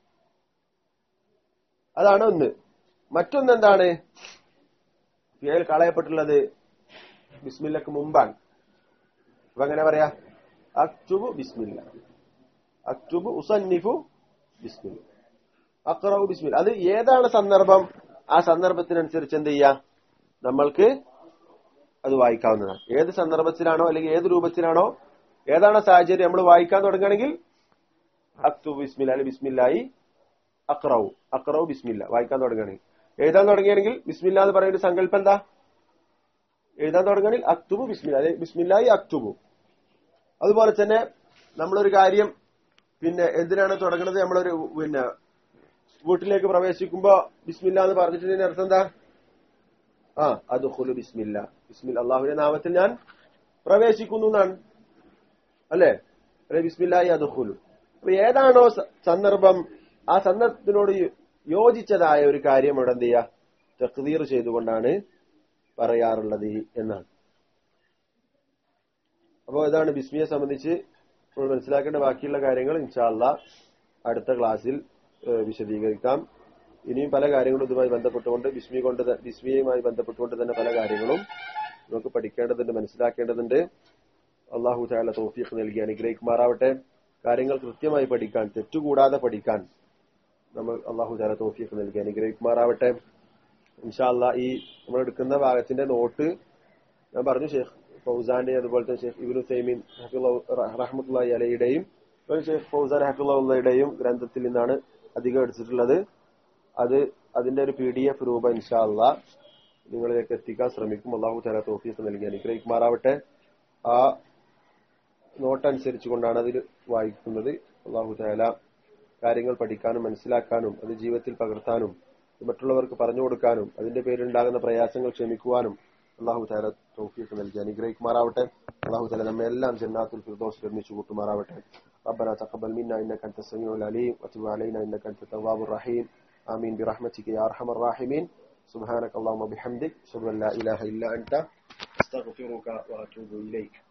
അതാണ് ഒന്ന്. മറ്റൊന്ന് എന്താണ്, ഫിഅൽ കളയപ്പെട്ടുള്ളത് ബിസ്മില്ലക്ക് മുമ്പാണ്. അപ്പൊ എങ്ങനെ പറയാ, അക്തുബു ബിസ്മില്ല, അക്തുബു ഉസന്നിഫു ബിസ്മില്ല, അഖ്റഉ ബിസ്മില്ല. അത് ഏതാണ് സന്ദർഭം, ആ സന്ദർഭത്തിനനുസരിച്ച് എന്ത് ചെയ്യാ, നമ്മൾക്ക് അത് വായിക്കാവുന്നതാണ്. ഏത് സന്ദർഭത്തിലാണോ അല്ലെങ്കിൽ ഏത് രൂപത്തിലാണോ, ഏതാണോ സാഹചര്യം നമ്മൾ വായിക്കാൻ തുടങ്ങുകയാണെങ്കിൽ അക്തുബു ബിസ്മില്ല അല്ലെങ്കിൽ ബിസ്മില്ലാഹി അഖ്റഉ, അഖ്റഉ ബിസ്മില്ല വായിക്കാൻ തുടങ്ങുകയാണെങ്കിൽ. എഴുതാൻ തുടങ്ങുകയാണെങ്കിൽ ബിസ്മില്ല എന്ന് പറയുന്ന സങ്കല്പം എന്താ, എഴുതാൻ തുടങ്ങുകയാണെങ്കിൽ അക്തുബു ബിസ്മില്ല അല്ലെങ്കിൽ ബിസ്മില്ലാഹി അക്തുബു. അതുപോലെ തന്നെ നമ്മളൊരു കാര്യം പിന്നെ എന്തിനാണ് തുടങ്ങുന്നത്, നമ്മളൊരു പിന്നെ വീട്ടിലേക്ക് പ്രവേശിക്കുമ്പോ ബിസ്മില്ല എന്ന് പറഞ്ഞിട്ടുണ്ടെങ്കിൽ അർത്ഥം എന്താ, ആ അദ്ഖുലു ബിസ്മില്ല, ബിസ്മില്ല അള്ളാഹുവിന്റെ നാമത്തിൽ ഞാൻ പ്രവേശിക്കുന്നു എന്നാണ്, അല്ലെ, അല്ലെ ബിസ്മില്ലാഹി അദ്ഖുലു. അപ്പൊ ഏതാണോ സന്ദർഭം, ആ സന്ദർഭത്തിനോട് യോജിച്ചതായ ഒരു കാര്യം ഇവിടെ എന്ത് ചെയ്യുക, തഖ്ദീർ ചെയ്തുകൊണ്ടാണ് പറയാറുള്ളത് എന്നാണ്. അപ്പോൾ ഇതാണ് ബിസ്മിയെ സംബന്ധിച്ച് നമ്മൾ മനസ്സിലാക്കേണ്ട ബാക്കിയുള്ള കാര്യങ്ങൾ ഇൻഷാ അല്ലാഹ് അടുത്ത ക്ലാസ്സിൽ വിശദീകരിക്കാം. ഇനിയും പല കാര്യങ്ങളും ഇതുമായി ബന്ധപ്പെട്ടുകൊണ്ട് ബിസ്മി കൊണ്ട് ബിസ്മിയുമായി ബന്ധപ്പെട്ടുകൊണ്ട് തന്നെ പല കാര്യങ്ങളും നമുക്ക് പഠിക്കേണ്ടതുണ്ട്, മനസ്സിലാക്കേണ്ടതുണ്ട്. അല്ലാഹു തആല തൗഫീഖ് നൽകി അനുഗ്രഹിക്കുമാറാവട്ടെ. കാര്യങ്ങൾ കൃത്യമായി പഠിക്കാൻ, തെറ്റുകൂടാതെ പഠിക്കാൻ നമ്മൾ അല്ലാഹു തആല തൗഫീഖ് നൽകി അനുഗ്രഹിക്കുമാറാവട്ടെ. ഇൻഷാ അല്ലാഹ് ഈ നമ്മൾ എടുക്കുന്ന ഭാഗത്തിന്റെ നോട്ട് ഞാൻ പറഞ്ഞു ഷെയ്ഖ് ഫൗസാന്റെ അതുപോലെ തന്നെ ഷെയ്ഖ് ഇബ്നു തൈമീൻ റഹ്മത്തുള്ളാഹി അലൈഹിയുടെയും ഷെയ്ഖ് ഫൗസാൻ റഹ്മത്തുള്ളാഹിയുടെയും ഗ്രന്ഥത്തിൽ നിന്നാണ് അധികം എടുത്തിട്ടുള്ളത്. അത് അതിന്റെ ഒരു പി ഡി എഫ് രൂപം ഇൻഷാ അല്ലാഹ് നിങ്ങളിലേക്ക് എത്തിക്കാൻ ശ്രമിക്കും. അല്ലാഹു തആല തൗഫീഖ് നൽകി അനുഗ്രഹിക്കുമാറാവട്ടെ. ആ നോട്ടനുസരിച്ച് കൊണ്ടാണ് അതിൽ വായിക്കുന്നത്. അല്ലാഹു തആല കാര്യങ്ങൾ പഠിക്കാനും മനസ്സിലാക്കാനും അത് ജീവിതത്തിൽ പകർത്താനും മറ്റുള്ളവർക്ക് പറഞ്ഞു കൊടുക്കാനും അതിന്റെ പേരിലുണ്ടാകുന്ന പ്രയാസങ്ങൾ ക്ഷമിക്കുവാനും അല്ലാഹു തആല തൗഫീഖ് നൽകി അനുഗ്രഹിക്കുമാറാവട്ടെ. അല്ലാഹു തആല നമ്മെ എല്ലാം ജന്നാത്തുൽ ഫിർദൗസിൽ ഒരുമിച്ച് കൂട്ടുമാറാവട്ടെ. ربنا تقبل منا إنك أنت السميع العليم وتب علينا إنك أنت التواب الرحيم آمين برحمتك يا أرحم الراحمين. سبحانك اللهم وبحمدك أشهد أن لا إله إلا أنت أستغفرك وأتوب إليك.